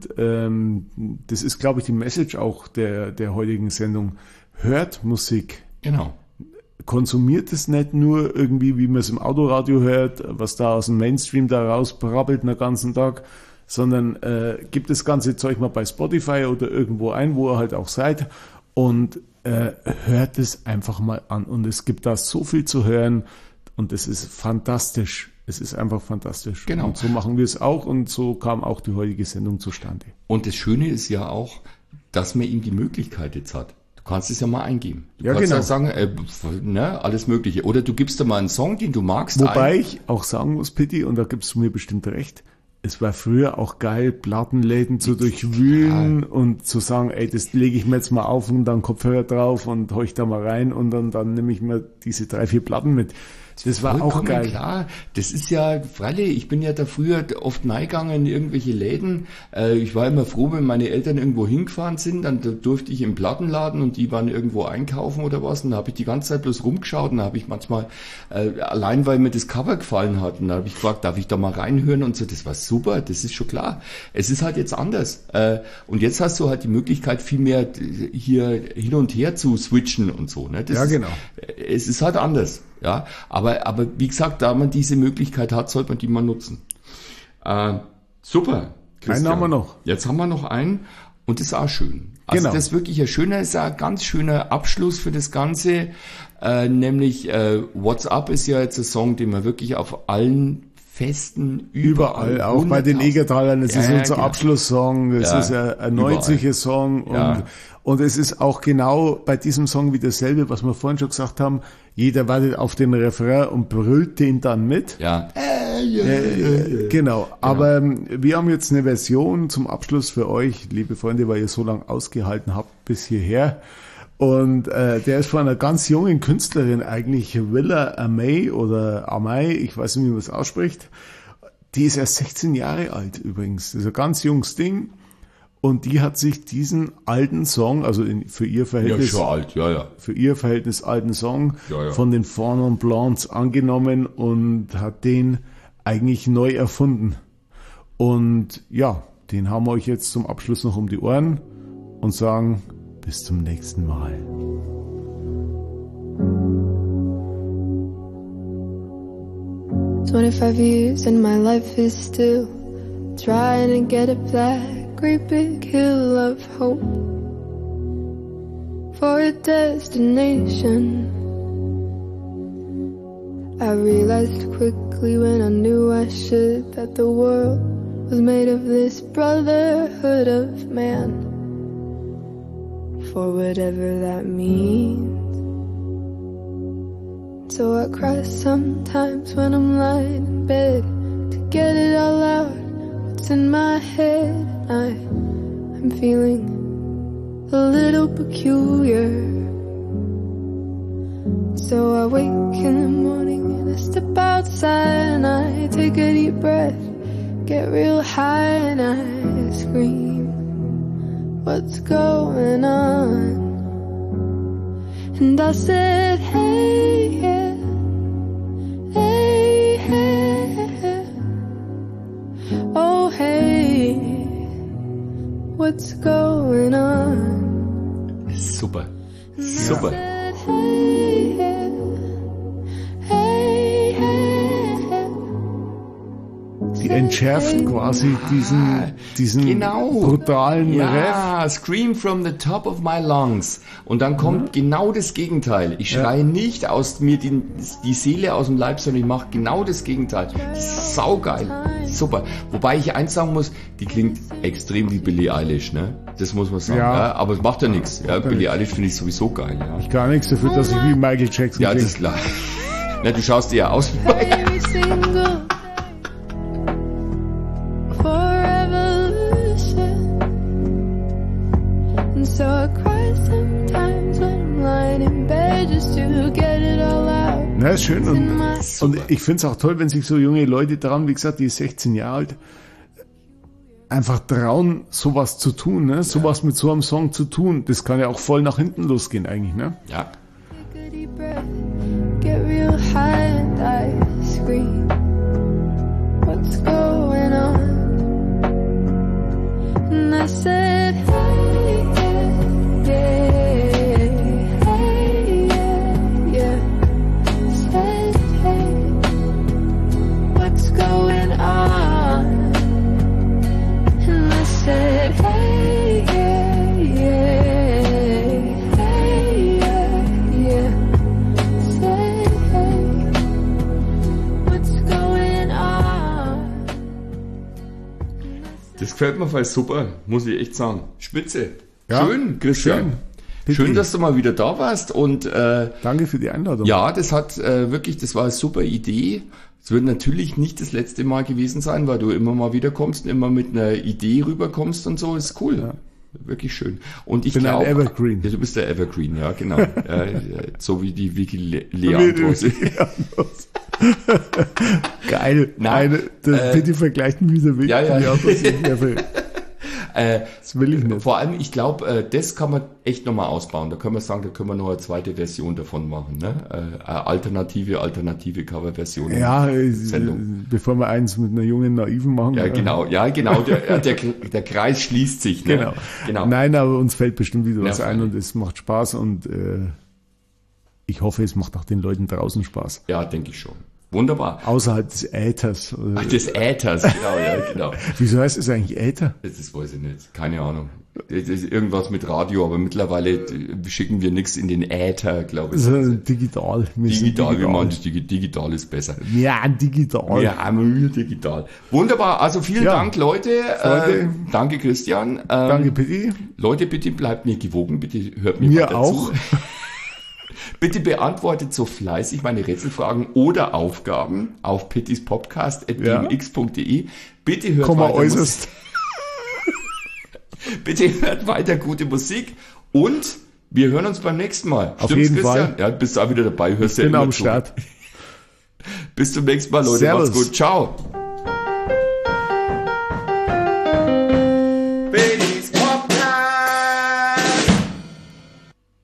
das ist, glaube ich, die Message auch der heutigen Sendung. Hört Musik. Genau. Konsumiert es nicht nur irgendwie, wie man es im Autoradio hört, was da aus dem Mainstream da rausbrabbelt den ganzen Tag, sondern gibt das ganze Zeug mal bei Spotify oder irgendwo ein, wo ihr halt auch seid, und hört es einfach mal an. Und es gibt da so viel zu hören, und es ist fantastisch. Es ist einfach fantastisch. Genau. Und so machen wir es auch, und so kam auch die heutige Sendung zustande. Und das Schöne ist ja auch, dass man ihm die Möglichkeit jetzt hat. Du kannst es ja mal eingeben. Du kannst ja sagen, alles Mögliche. Oder du gibst dir mal einen Song, den du magst. Wobei ich auch sagen muss, Pitti, und da gibst du mir bestimmt recht, es war früher auch geil, Plattenläden zu durchwühlen und zu sagen, ey, das lege ich mir jetzt mal auf und dann Kopfhörer drauf und heuch da mal rein, und dann nehme ich mir diese 3-4 Platten mit. Das war auch geil. Klar, das ist ja, freilich, ich bin ja da früher oft reingegangen in irgendwelche Läden. Ich war immer froh, wenn meine Eltern irgendwo hingefahren sind, dann durfte ich im Plattenladen und die waren irgendwo einkaufen oder was, und da habe ich die ganze Zeit bloß rumgeschaut, und da habe ich manchmal, allein weil mir das Cover gefallen hat, und da habe ich gefragt, darf ich da mal reinhören und so, das war super, das ist schon klar. Es ist halt jetzt anders. Und jetzt hast du halt die Möglichkeit, viel mehr hier hin und her zu switchen und so. Ne? Das genau. Es ist halt anders. Ja, aber wie gesagt, da man diese Möglichkeit hat, sollte man die mal nutzen. Super, Christian. Einen haben wir noch. Jetzt haben wir noch einen, und das ist auch schön. Also genau. das ist wirklich ist ein ganz schöner Abschluss für das Ganze. Nämlich What's Up ist ja jetzt ein Song, den man wirklich auf allen Festen überall, auch bei den Egertalern, es ist unser Abschlusssong, es ist ein 90er Song, und es ist auch genau bei diesem Song wie dasselbe, was wir vorhin schon gesagt haben, jeder wartet auf den Refrain und brüllt den dann mit. Ja. Genau, aber wir haben jetzt eine Version zum Abschluss für euch, liebe Freunde, weil ihr so lange ausgehalten habt bis hierher. Und der ist von einer ganz jungen Künstlerin eigentlich, Willa Amay oder Amay, ich weiß nicht, wie man es ausspricht. Die ist erst 16 Jahre alt übrigens. Das ist ein ganz junges Ding. Und die hat sich diesen alten Song, also für ihr Verhältnis, schon alt, für ihr Verhältnis alten Song von den Four Non Blondes angenommen und hat den eigentlich neu erfunden. Und ja, den haben wir euch jetzt zum Abschluss noch um die Ohren und sagen bis zum nächsten Mal. 25 years and my life is still trying to get up that great big hill of hope for a destination. I realized quickly when I knew I should that the world was made of this brotherhood of man, for whatever that means. So I cry sometimes when I'm lying in bed to get it all out, what's in my head. I'm feeling a little peculiar. So I wake in the morning and I step outside and I take a deep breath, get real high and I scream, what's going on? And I said, hey, yeah, hey, hey, oh, hey, what's going on? Super, And super. I said, hey, yeah, hey, hey, entschärft quasi diesen brutalen Ref. Ja, Scream from the top of my lungs. Und dann kommt genau das Gegenteil. Ich schreie nicht aus mir die Seele aus dem Leib, sondern ich mache genau das Gegenteil. Saugeil. Super. Wobei ich eins sagen muss, die klingt extrem wie Billie Eilish, ne? Das muss man sagen. Ja. Ja, aber es macht ja nichts. Ja, Billie Eilish finde ich sowieso geil. Ja, Ich gar nichts dafür, dass ich wie Michael Jackson ja das klinge. ist klar. Na, du schaust dir ja aus wie Baby single for revolution. And so I cry sometimes when I'm lying in bed just to get it all out. Na, ist schön. In my Und ich finde es auch toll, wenn sich so junge Leute trauen, wie gesagt, die ist 16 Jahre alt, einfach trauen, sowas zu tun, ne? Sowas mit so einem Song zu tun. Das kann ja auch voll nach hinten losgehen eigentlich, ne? Ja. take a deep breath, get real high and I scream. What's going on? And I said, hey, yeah, hey, yeah. Said, hey, what's going on? And I said, hey, hey, yeah. Said, hey, what's going on? Das gefällt mir voll super, muss ich echt sagen. Spitze. Ja, Schön, Christian. Schön, dass du mal wieder da warst und Danke für die Einladung. ja, das hat wirklich, das war eine super Idee. Es wird natürlich nicht das letzte Mal gewesen sein, weil du immer mal wieder kommst und immer mit einer Idee rüberkommst und so, ist cool. Ja. Wirklich schön. Und ich bin ein glaube, Evergreen. Ja, du bist der Evergreen, ja, genau. So wie die Vicky Leandros. Geil. Nein, Bitte vergleichen wieder wirklich. ja, ja. Das will ich nicht. Vor allem, ich glaube, das kann man echt nochmal ausbauen. Da können wir sagen, da können wir noch eine zweite Version davon machen. Ne? Alternative Coverversion. Ja, Sendung. bevor wir eins mit einer jungen Naiven machen. Ja, genau. Der Kreis schließt sich. Ne? Genau. Nein, aber uns fällt bestimmt wieder was Ja, ein und es macht Spaß und ich hoffe, es macht auch den Leuten draußen Spaß. Ja, denke ich schon. Wunderbar. Außerhalb des Äthers. Ach, des Äthers, genau, ja, genau. Wieso heißt es eigentlich Äther? Das weiß ich nicht. Keine Ahnung. Das ist irgendwas mit Radio, aber mittlerweile schicken wir nichts in den Äther, glaube ich. Also digital. Wir sind Digital, wie man digital ist besser. Ja, digital. Ja, wir digital. Wunderbar, also vielen Ja. Dank, Leute. Freunde. Danke, Christian. Danke, Pitti. Leute, bitte bleibt mir gewogen, bitte hört mir Mir weiter auch. zu. Bitte beantwortet so fleißig meine Rätselfragen oder Aufgaben auf pittispodcast@gmx.de. Bitte hört Komma weiter äußerst. Bitte hört weiter gute Musik und wir hören uns beim nächsten Mal. Auf jeden Christian? Fall. Ja, bist du auch wieder dabei, hörst ja Bin immer am zu. Start. Bis zum nächsten Mal, Leute. Servus. Macht's gut. Ciao.